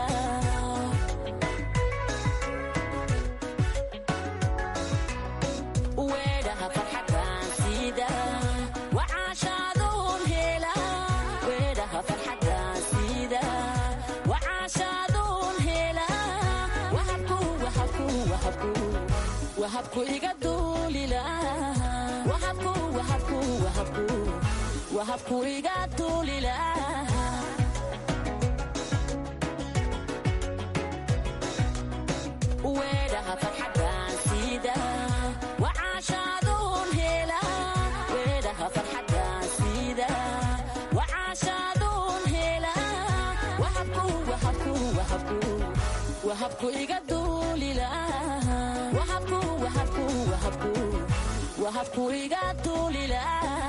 weedhaha farxadaan sida wacaashaaduun hela weedhaha farxadaan sida wacaashaaduun hela wahabku wahabku wahabku wahabku iga duulila wahabku wahabku wahabku wahabku iga duulila weedhaha farxadaan sida wacaashaaduun hela weedhaha farxadaan sida wacaashaaduun hela wahabku wahabku wahabku wahabku iga duulila wahabku wahabku wahabku wahabku iga duulila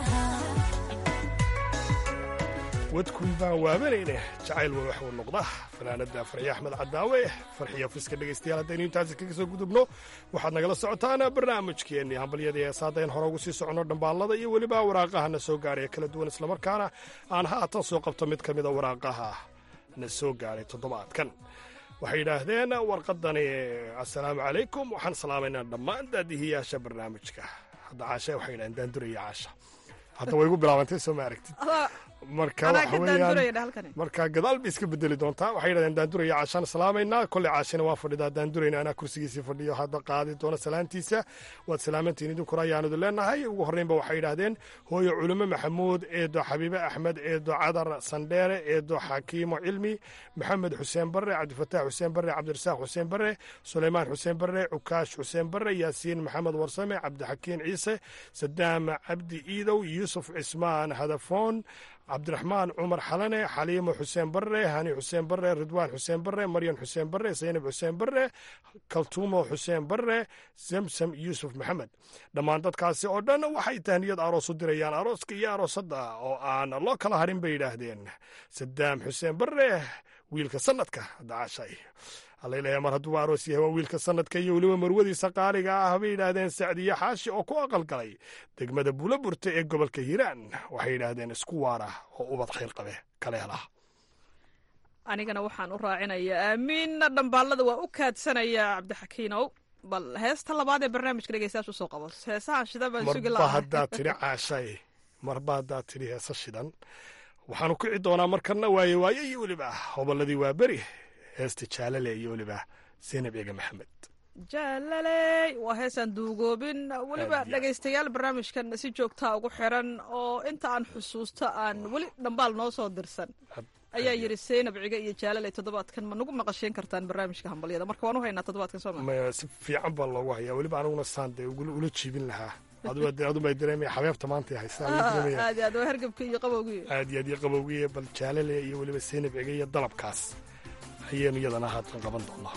wadkuun baan waabanayne jacayl wa wax uu noqda fanaanada farxiye axmed cadaawe farxiya fiska dhegaystayaal haddaynu intaasi kaga soo gudubno waxaad nagala socotaan barnaamijkeennii hambalyadii heesaadayn hore ugu sii soconno dhambaallada iyo weliba waraaqaha na soo gaaraya kala duwan islamarkaana aan haatan soo qabto mid ka mida waraaqaha na soo gaaray toddobaadkan waxay yidhaahdeen warqadani assalaamu calaykum waxaan salaamaynaa dhammaan daadihiyaasha barnaamijka hadda caasha waxay yidhahdeen daanduraya caasha hadda way igu bilaabantay soo ma aragtid marka waxa weeyaan marka gadaal bay iska bedeli doontaa waxay yidhahdeen daanduraya caashaan salaamaynaa kolley caashina waa fadhidaa daandurayna anaa kursigiisii fadhiyo hadda qaadi doona salaantiisa waad salaamantiin idinkuna ayaanu idin leenahay ugu horreynba waxay yidhaahdeen hooyo culimo maxamuud eedo xabiibe axmed eedo cadar sandheere eedo xakiimo cilmi maxamed xuseen barre cabdifataax xuseen barre cabdirasaaq xuseen barre suleymaan xuseen barre cukaash xuseen barre yaasiin maxamed warsame cabdixakiin ciise sadaam cabdi iidow yuusuf cismaan hadafoon cabdiraxmaan cumar xalane xaliimo xuseen barre hani xuseen barre ridwaan xuseen barre maryan xuseen barre saynab xuseen barre kaltuumo xuseen barre samsam yuusuf maxamed dhammaan dadkaasi oo dhan waxay tahniyad aroos u dirayaan arooska iyo aroosadda oo aan loo kala harin bay yidhaahdeen sadaam xuseen barre wiilka sanadka dacaashay allaylayaa mar hadduu aroos yahay waa wiilka sanadka iyo weliba marwadiisa qaaliga ah bay yidhaahdeen sacdiye xaashi oo ku aqalgalay degmada buulaburta ee gobolka hiiraan waxay yidhaahdeen isku waara oo ubad khayr qabe kale helaha anigana waxaan u raacinayaa aamiinna dhambaallada waa u kaadsanayaa cabdixakiinow bal heesta labaad ee barnaamijka dhegeystayaasha usoo qabo heesahan shidan baan sugi lahaa marba haddaad tidhi caashay marba haddaad tidhi heesa shidan waxaanu kici doonaa markana waaye waaye iyo weliba hobolladii waa beri heesta jaalale iyo weliba zaynab eega maxamed jaalaley waa heesaan duugoobin weliba dhegaystayaal barnaamijkan si joogtaa ugu xiran oo inta aan xusuusto aan weli dhambaal noo soo dirsan ayaa yidhi zaynab ciga iyo jaalaley toddobaadkan ma nagu maqashiin kartaan barnaamijka hambalyada marka waan u haynaa toddobaadkan soo ma si fiican baa loogu hayaa weliba aniguna saan dee ula jiibin lahaa adubay dareemaya xabeebta maanta haysaaaad aad waa hargabka iyo qabowgii aad iyo aad iyo qabowgii bal jaalale iyo weliba zaynab ciga iyo dalabkaas ayaynu iyadana haatan qaban doonaa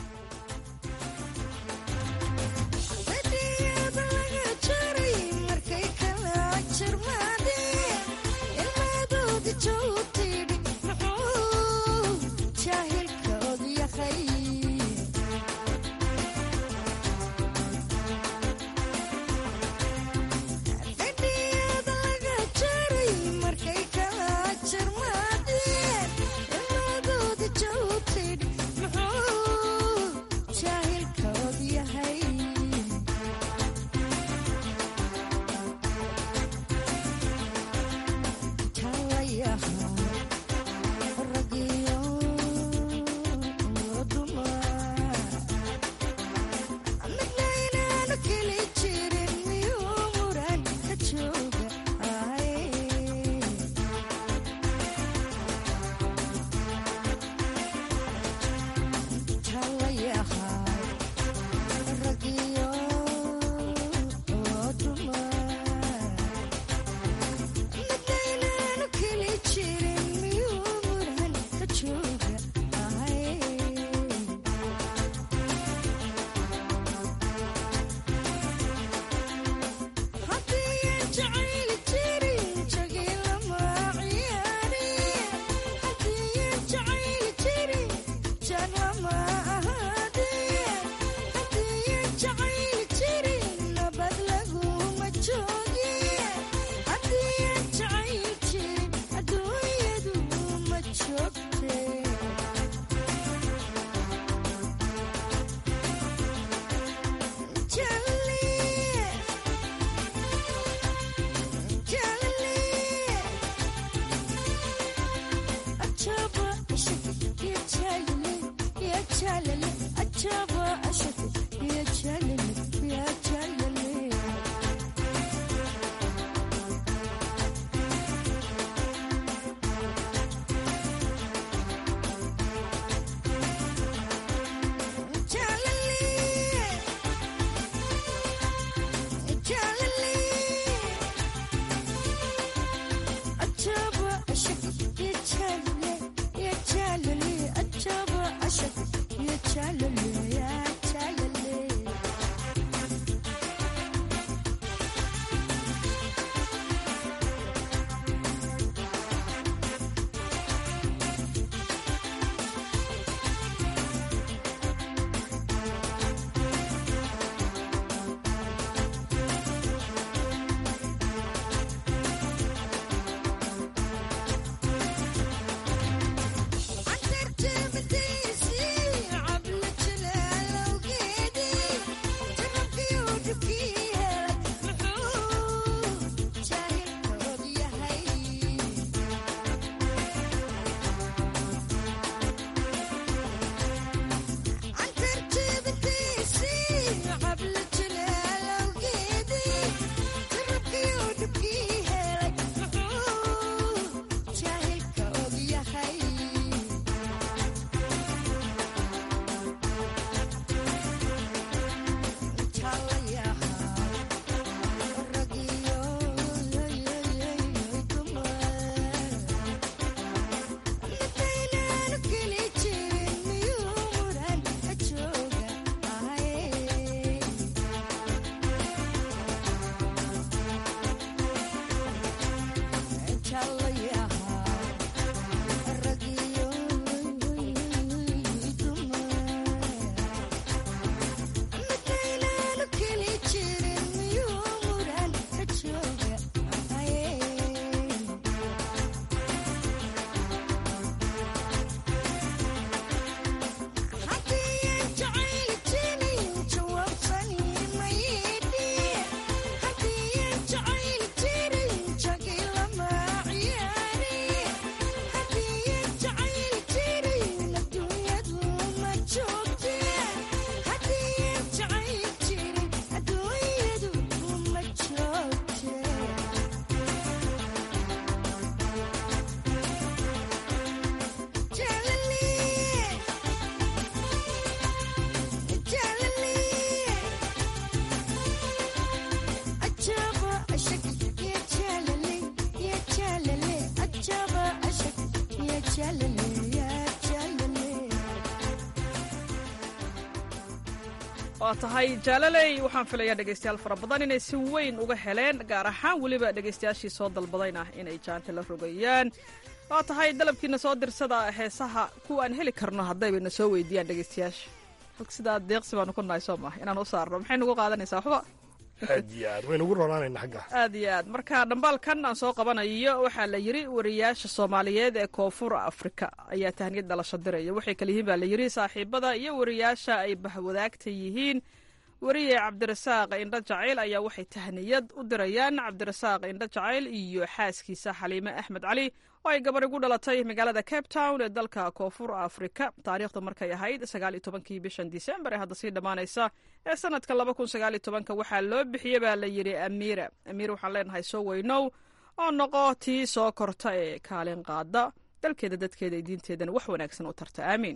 waa tahay jaalaley waxaan filayaa dhegaystayaal fara badan inay si weyn uga heleen gaar ahaan weliba dhegaystayaashii soo dalbadayna inay jaanta la rogayaan waa tahay dalabkiina soo dirsada heesaha kuwa aan heli karno haddaybayna soo weydiiyaan dhegaystayaasha halka sidaa deeqsi baanu ku nahay soo maha inaan u saarno maxay nagu qaadanaysaa waxba aad iyo aad waynu ugu ronaanayna xagga aad iyo aad marka dhambaalkan aan soo qabanayo waxaa la yidhi wariyaasha soomaaliyeed ee koonfur afrika ayaa tahniyad dhalasho diraya waxay kala yihiin baa la yidhi saaxiibada iyo wariyaasha ay bahwadaagta yihiin wariye cabdirasaaq indho jacayl ayaa waxay tahniyad u dirayaan cabdirasaaq indho jacayl iyo xaaskiisa xaliime axmed cali oo ay gabar igu dhalatay magaalada cape town ee dalka koonfur afrika taariikhda markay ahayd sagaal iyo tobankii bishan disembar ee hadda sii dhammaanaysa ee sanadka laba kun sagaal iyo tobanka waxaa loo bixiyey baa la yidhi amiira amiir waxaan leenahay soo weynow oo noqo tii soo korta ee kaalin qaada dalkeeda dadkeeda iyo diinteedana wax wanaagsan u tarta aamiin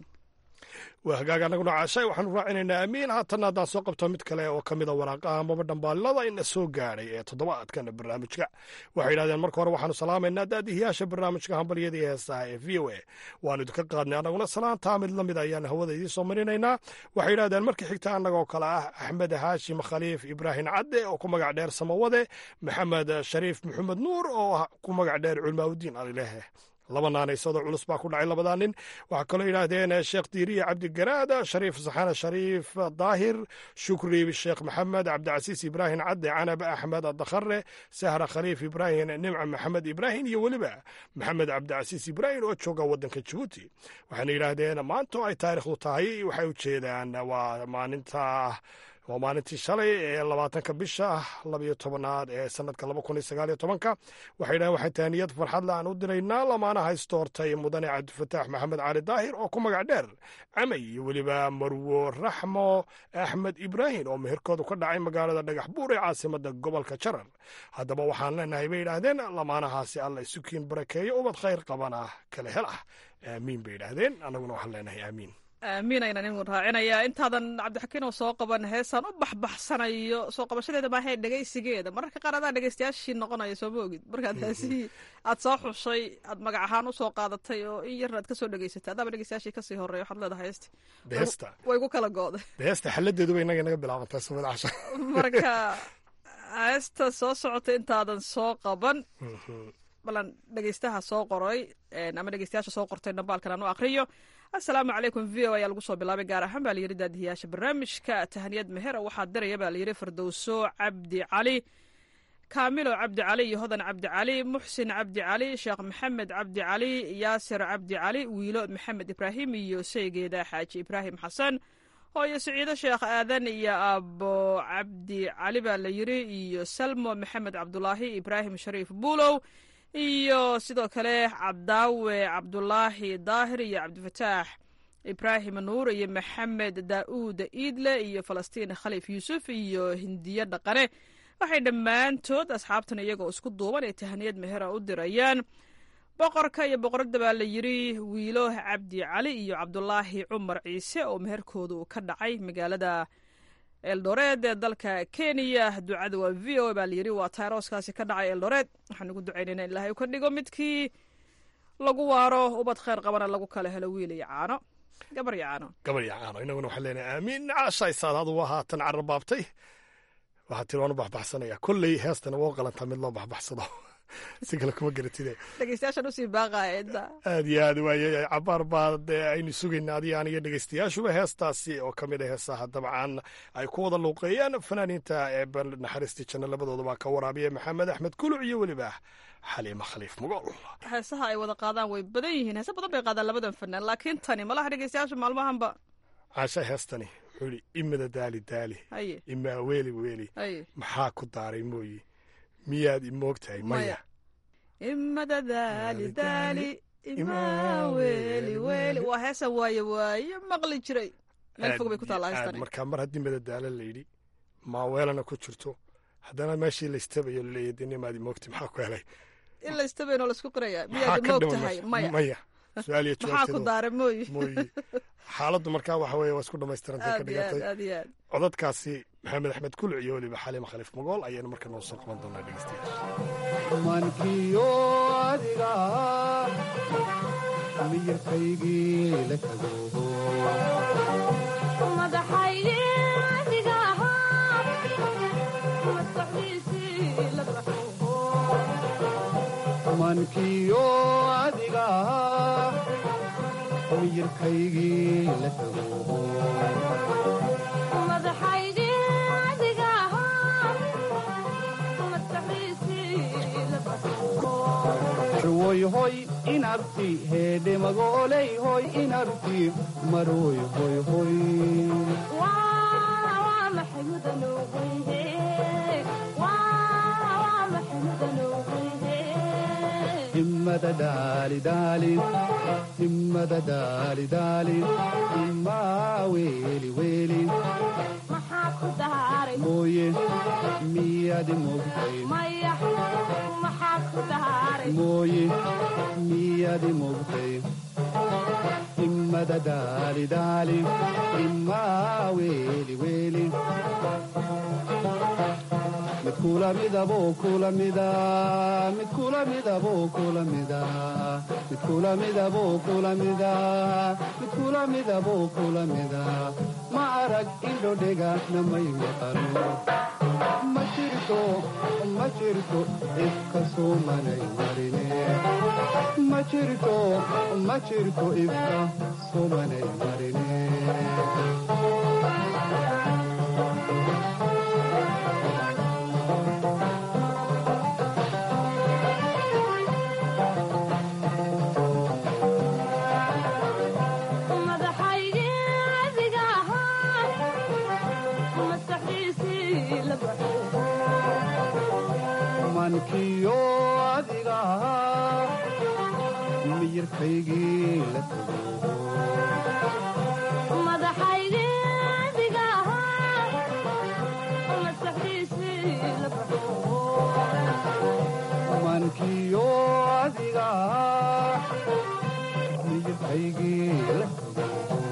waa hagaag anaguna caashay waxaanu raacinaynaa amiin haatanna haddaan soo qabto mid kale oo ka mida waraaqaha amaba dhambaalada ina soo gaadhay ee toddobaadkan barnaamijka waxay yidhahdeen marka hore waxaanu salaamaynaa daadihiyaasha barnaamijka hambalyada iyo heesaha ee v o a waanu idinka qaadnay annaguna salaantaa mid la mid ayaan hawada idiin soo marinaynaa waxay yidhahdeen markii xigta annagoo kale ah axmed haashim khaliif ibraahim cadde oo ku magac dheer samawade maxamed shariif maxamed nuur oo ku magac dheer culmaaudiin alilehe laba naanaysadoo culus baa ku dhacay labadaa nin waxaa kaloo yidhaahdeen sheekh diiriye cabdigaraad shariif saxane shariif daahir shukri sheekh maxamed cabdicasiis ibraahim cadde canab axmed dakhare sahra khaliif ibraahim nimca maxamed ibraahim iyo weliba maxamed cabdicasiis ibraahim oo jooga waddanka jabuuti waxaana yidhaahdeen maanta oo ay taariikhdu tahay waxay ujeedaan waa maalinta waa maalintii shalay ee labaatanka bisha labayo tobanaad ee sanadka laba kun iyo sagaal iyo tobanka waxay dhahen waxay tahniyad farxadle aan u diraynaa lamaanaha istoortay mudane cabdifataax maxamed cali daahir oo ku magac dheer camay iyo weliba marwo raxmo axmed ibraahim oo meherkoodu ka dhacay magaalada dhagax buur ee caasimada gobolka jarar haddaba waxaan leenahay bay yidhaahdeen lamaanahaasi alla isukiin barakeeyo ubad khayr qabana kala hel ah aamiin bay yidhaahdeen annaguna waxaan leenahay aamiin aamiin aynan igu raacinayaa intaadan cabdixakiin oo soo qaban heesaan u baxbaxsanayo soo qabashadeeda maahee dhegaysigeeda mararka qaar adaa dhegaystayaashii noqonaya sooma ogid markaad heesihii aad soo xushay aad magac ahaan usoo qaadatay oo in yarna aad kasoo dhegaysatay adaaba dhegaystayaashii kasii horeeya waxaad leedahay heesti beesta way gu kala go'day beesta xaladeeduba inaga inaga bilaabantaa samada casha marka heesta soo socotay intaadan soo qaban balan dhegaystaha soo qoray ama dhegaystayaasha soo qortay dhambaalkan aan u akriyo assalaamu calaykum v o ayaa lagu soo bilaabay gaar ahaan baa layidhi daadihiyaasha barnaamijka tahniyad meher waxaa diraya baa layidhi firdowso cabdi cali kaamilo cabdi cali iyo hodan cabdi cali muxsin cabdi cali sheekh maxamed cabdi cali yaasir cabdi cali wiilo maxamed ibraahim iyo seygeeda xaaji ibraahim xasan hooyo siciido sheekh aadan iyo aabo cabdi cali baa layidhi iyo salmo maxamed cabdulaahi ibraahim shariif buulow iyo sidoo kale cabdaawe cabdulaahi daahir iyo cabdifataax ibraahim nuur iyo maxamed daa'uud iidle iyo falastiin khaliif yuusuf iyo hindiye dhaqane waxay dhammaantood asxaabtan iyagoo isku duuban ee tahniyad mehera u dirayaan boqorka iyo boqoradda baa la yidhi wiilo cabdi cali iyo cabdulaahi cumar ciise oo meherkooda uu ka dhacay magaalada eldoreed ee dalka kenya ducada waa v o baa layidhi waa tayrooskaasi ka dhacay eldoreed waxaan ugu ducaynayna in ilaahay u ka dhigo midkii lagu waaro ubad khayr qabana lagu kala helo wiil iyo caano gabar iyo caano gabar iyo caano inaguna waxaan leenahay aamiin caashaysaad adugu haatan carrabaabtay waxaa tiri waan u baxbaxsanaya kolley heestana waa qalantaa mid loo baxbaxsado si kale kuma garatide dhegeystayaashan usii baaqaya inta aad iyo aad waaye cabaar baa dee aynu sugayna adiga aniga dhegeystayaashuba heestaasi oo ka mid a heesaha dabcan ay ku wada luuqeeyaan fanaaniinta ee naxariistii janno labadooda baa ka waraabiya maxamed axmed kuluc iyo weliba xaliima khaliif mugool heesaha ay wada qaadaan way badan yihiin heese badan bay qaadaan labadan fanaan laakiin tani malaha dhegeystayaashu maalmahanba caasha heestani wuxuu yidhi imada daali daali imaa weeli weeli maxaa ku daaray mooyi miyaad imoog tahay maya imada daali daali imaa weeli weeli waa heesan waaye waaye maqli jiray meel fog bay ku taalla heestani markaa mar haddii madadaala layidhi maaweelana ku jirto haddana meeshii laystabayo laleeyahy dee nimaad imoogtay maxaa ku helay in laystabayno laisku qirayaa miyaad imoog tahay maya maya su-aal iyo maxaa ku daara mooyi mooyi xaaladdu markaa waxa weeye waa isku dhammaystirantay ka dhigatay codadkaasi maxamed axmed kuluc iyo weliba xaliima khaliif magool ayaanu marka noo soo qaban doonaa dhegeystayaal mankiyo adiga miyirkaygii la tago mankiyo adiga miyirkaygii la tago hoy hoy inabti heedhe magooley hoy inabti maroy hoy hoy himmada daali daali himmada daali daali himmaa weeli weeli mooye miyadi mogtay mooye miyadi mogtay himmada daali daali himmaa weeli weeli mid kula midaboo kula mida mid kula midaboo kula mida mid kula midaboo kula mida mid kula midaboo kula mida ma arag indhodhega namay maqano ma jirto ma jirto ifka soomanay marine ma jirto ma jirto ifka soomanay marine mankiyo adiga miyirkaygii la tago mankiyo adiga miyirkaygii la tago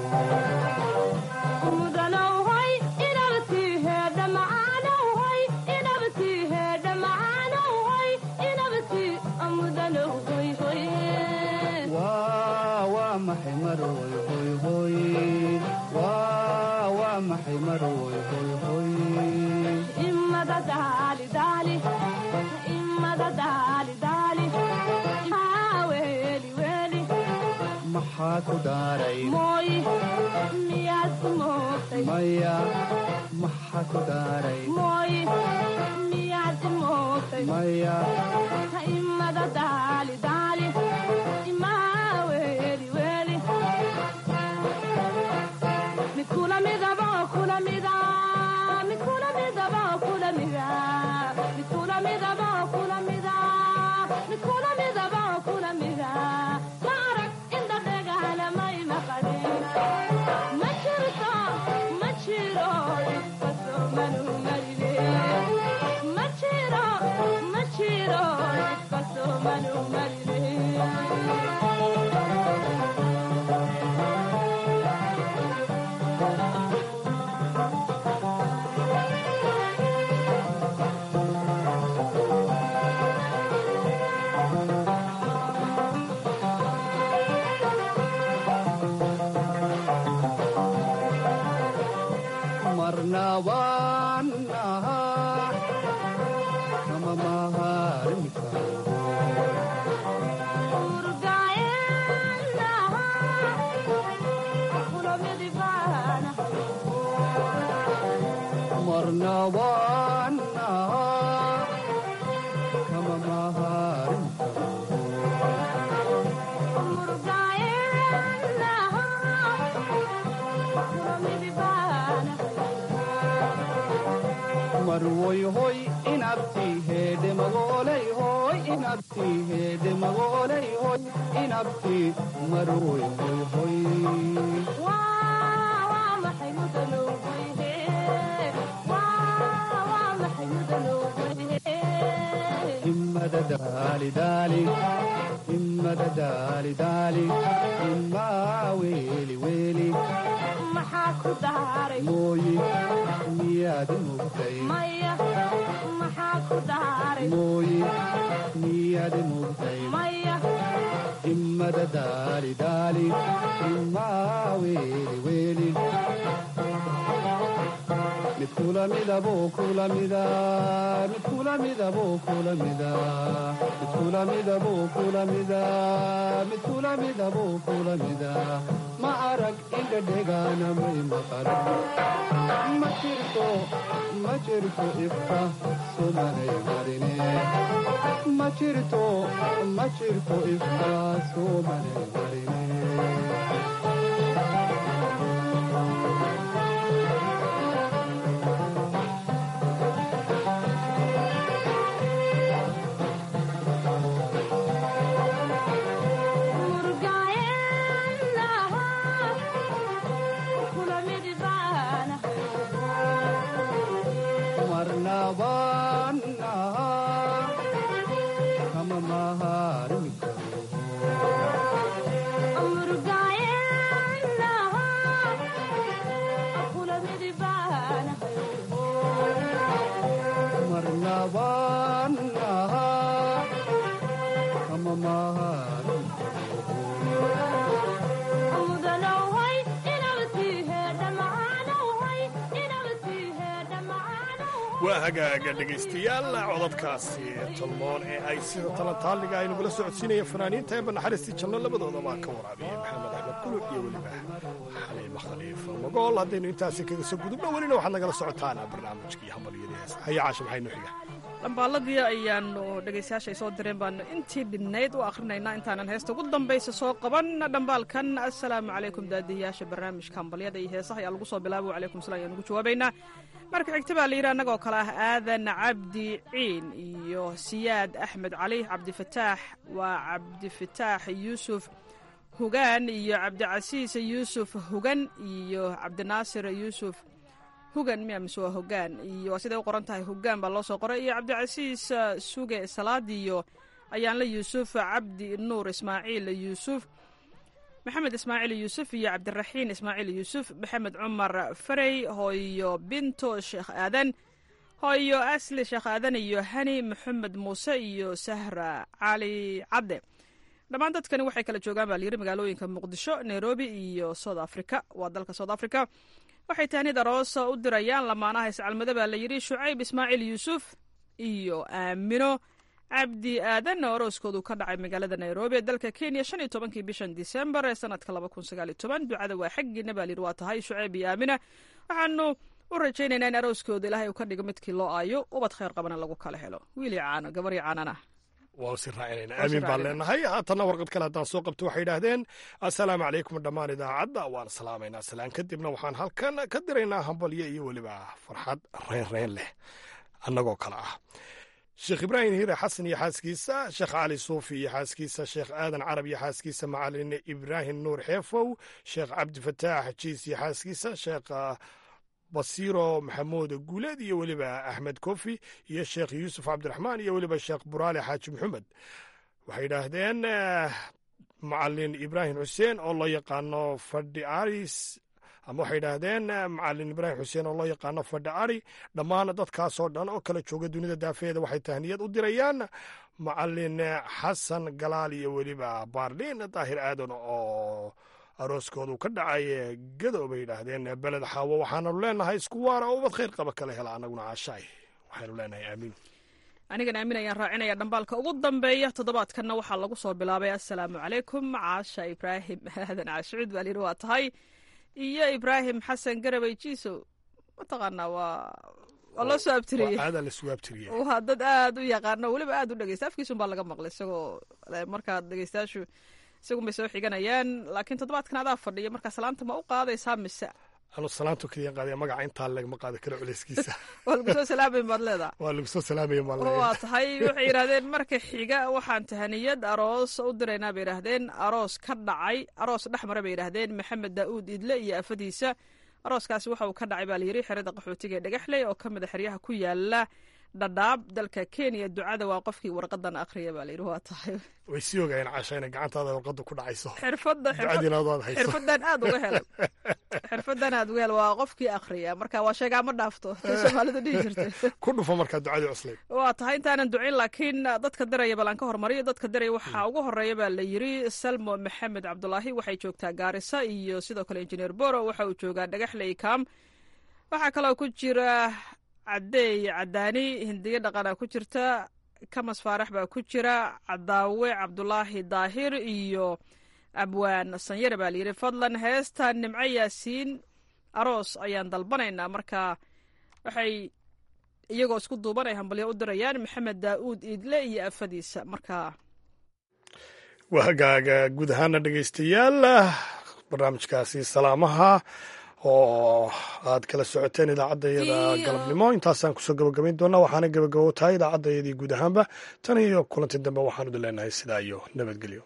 maxaa ku daaray maya maxaa ku daaray maya marwoy hoy inabti heedhe magooley hoy inabti heedhe magooley hoy inabti marwoy hoy hoy himmada daali daali himmada daali daali himmaa weeli weeli maxaa ku daaray mooye miyaadi mogtay maya maxaa ku daaray mooye miyaadi mogtay maya madadaali daali imaa weeli weeli mid kula midabuu kula mida mid kula midabuu kula mida mid kula midabuu kula mida mid kula midabuu kula mida ma arag indhadhegaana may maqal ma jirto ma jirto ifka sumanay marine ma jirto ma jirto ifka sumanay marine waa hagaaga dhegaystayaal codadkaasi tolmoon ee ay sida talantaaliga ay nagula socodsiinayeen fanaaniinta ee banaxariistii janno labadoodabaa ka waraabiyey maxamed axmed kulug iyo weliba xaliimo khaliif magool haddaynu intaasi kaga soo gudubno welina waxaad nagala socotaan barnaamijkii hambalyadii heesa haya caasha maxaynu xiga dhambaaladii ayaanu dhegaystayaasha ay soo direen baanu intii dhinnayd u akhrinaynaa intaanan heesta ugu dambaysa soo qaban dhambaalkan assalaamu calaykum daadiyayaasha barnaamijka hambalyada iyo heesaha ayaa lagu soo bilaabo calaykum salam ayaan ugu jawaabaynaa marka xigta baa la yidhi annagoo kale ah aadan cabdi ciin iyo siyaad axmed cali cabdifataax waa cabdifataax yuusuf hugaan iyo cabdicasiis yuusuf hugan iyo cabdinaasir yuusuf hugan miya mise waa hogaan iyo waa siday u qoran tahay hogaan baa loo soo qoray iyo cabdicasiis suge salaad iyo ayaanle yuusuf cabdi nuur ismaaciil yuusuf maxamed ismaaciil yuusuf iyo cabdiraxiin ismaaciil yuusuf maxamed cumar farey hooyo binto sheekh aadan hooyo asli sheekh aadan iyo hani maxamed muuse iyo sahra cali cadde dhammaan dadkani waxay kala joogaan baa layidhi magaalooyinka muqdisho nairobi iyo south africa waa dalka south africa waxay tahnid aroosa u dirayaan lamaanaha iscalmado baa la yidhi shucayb ismaaciil yuusuf iyo aamino cabdi aadan oo arooskoodu ka dhacay magaalada nairobi ee dalka kenya shan iyo tobankii bishan disembar ee sanadka laba kun sagaal iyo toban ducada waa xaggiina baa layidhi waa tahay shucayb iyo aamina waxaanu u rajaynaynaa in arooskooda ilaahay uu ka dhigo midkii loo aayo ubad khayr qabana lagu kala helo wiili caano gabarii caanana waa si raacinayna aamin baan leenahay haatanna warqad kale haddaan soo qabto waxay idhaahdeen assalaamu calaykum dhammaan idaacadda waan salaamaynaa salaan kadibna waxaan halkan ka diraynaa hambalyo iyo weliba farxad reyn reyn leh annagoo kale ah sheekh ibraahim hiire xasan iyo xaaskiisa sheekh cali suufi iyo xaaskiisa sheekh aadan carab iyo xaaskiisa macalin ibraahim nuur xeefow sheekh cabdifataax jiis iyo xaaskiisa sheekh basiiro maxamuud guuleed iyo weliba axmed kofi iyo sheekh yuusuf cabdiraxmaan iyo weliba sheekh buraale xaaji maxamed waxay idhaahdeen macalin ibraahim xuseen oo loo yaqaano fadhi aris ama waxay idhaahdeen macalin ibraahim xuseen oo loo yaqaano fadhi ari dhammaan dadkaasoo dhan oo kala jooga dunida daafeeda waxay tahniyad u dirayaan macalin xasan galaal iyo weliba baarliin daahir aadan oo arooskoodu ka dhacay gado bay yidhaahdeen beled xaawo waxaananu leenahay isku waara oo ubad khayr qaba kala hela annaguna caashaay waxaynu leenahay aamiin anigan aamin ayaan raacinaya dhambaalka ugu dambeeya toddobaadkanna waxaa lagu soo bilaabay assalaamu calaykum caasha ibraahim aadan caashucuud baa layidhi waa tahay iyo ibraahim xasan garabay jiisow mataqaanaa waa waa loo soo abtiriyey waa dad aad u yaqaano weliba aad u dhegeysta afkiisun baa laga maqlay isagoo markaa dhegeystayaashu isagun bay soo xiganayaan laakiin toddobaadkan adaa fadhiya markaa salaanta ma u qaadaysaa mise anu salaantu kaliya qaadaya magaca intaa lagama qaada karo culeyskiisa waa lagu soo salaamayn baad leedaa waa lagu soo salaamaya baan leeyahay waa tahay waxay yidhahdeen marka xiga waxaan tahaniyad aroos u diraynaa bay yidhaahdeen aroos ka dhacay aroos dhex mara bay yidhaahdeen maxamed daa'uud idle iyo afadiisa arooskaasi waxa uu ka dhacay baa layidhi xerada qaxootiga ee dhagaxley oo ka mid a xeryaha ku yaala dhadhaab dalka kenya ducada waa qofkii warqadan akhriya baa layidhi waa tahay way sii ogaayeen casha inay gacantaada warqadda ku dhacayso xirfadda ducadiina aad hayso xirfadan aad uga helay xirfadan aad uga helay waa qofkii akhriya marka waa sheegaa ma dhaafto tay soomaalida dhihi jirtay ku dhufo markaa ducadii cuslayd waa tahay intaanan ducin laakiin dadka diraya balan ka hormariyo dadka diraya waxaa ugu horeeya baa la yidhi salmo maxamed cabdulaahi waxay joogtaa gaarisa iyo sidoo kale injineer boro waxa uu joogaa dhagaxley kam waxaa kaloo ku jira cadeey cadaani hindiyo dhaqana ku jirta kamas faarax baa ku jira cadaawe cabdulaahi daahir iyo abwaan sanyare baa layidhi fadlan heesta nimco yaasiin aroos ayaan dalbanaynaa marka waxay iyagoo isku duuban ay hambalyo u dirayaan maxamed daa'uud iidle iyo afadiisa marka waa hagaaga guud ahaana dhegaystayaal barnaamijkaasi salaamaha oo aad kala socoteen idaacaddayada galabnimo intaasaan kusoo gabagabayn doonaa waxaana gabagabo tahay idaacaddayadii guud ahaanba tan iyo kulanti dambe waxaan idin leenahay sidaa iyo nabadgelyo.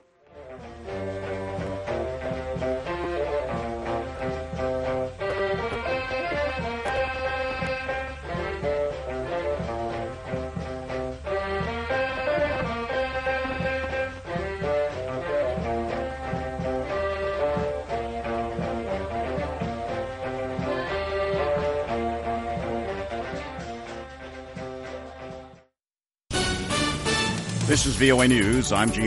This is V O A News. I'm Gene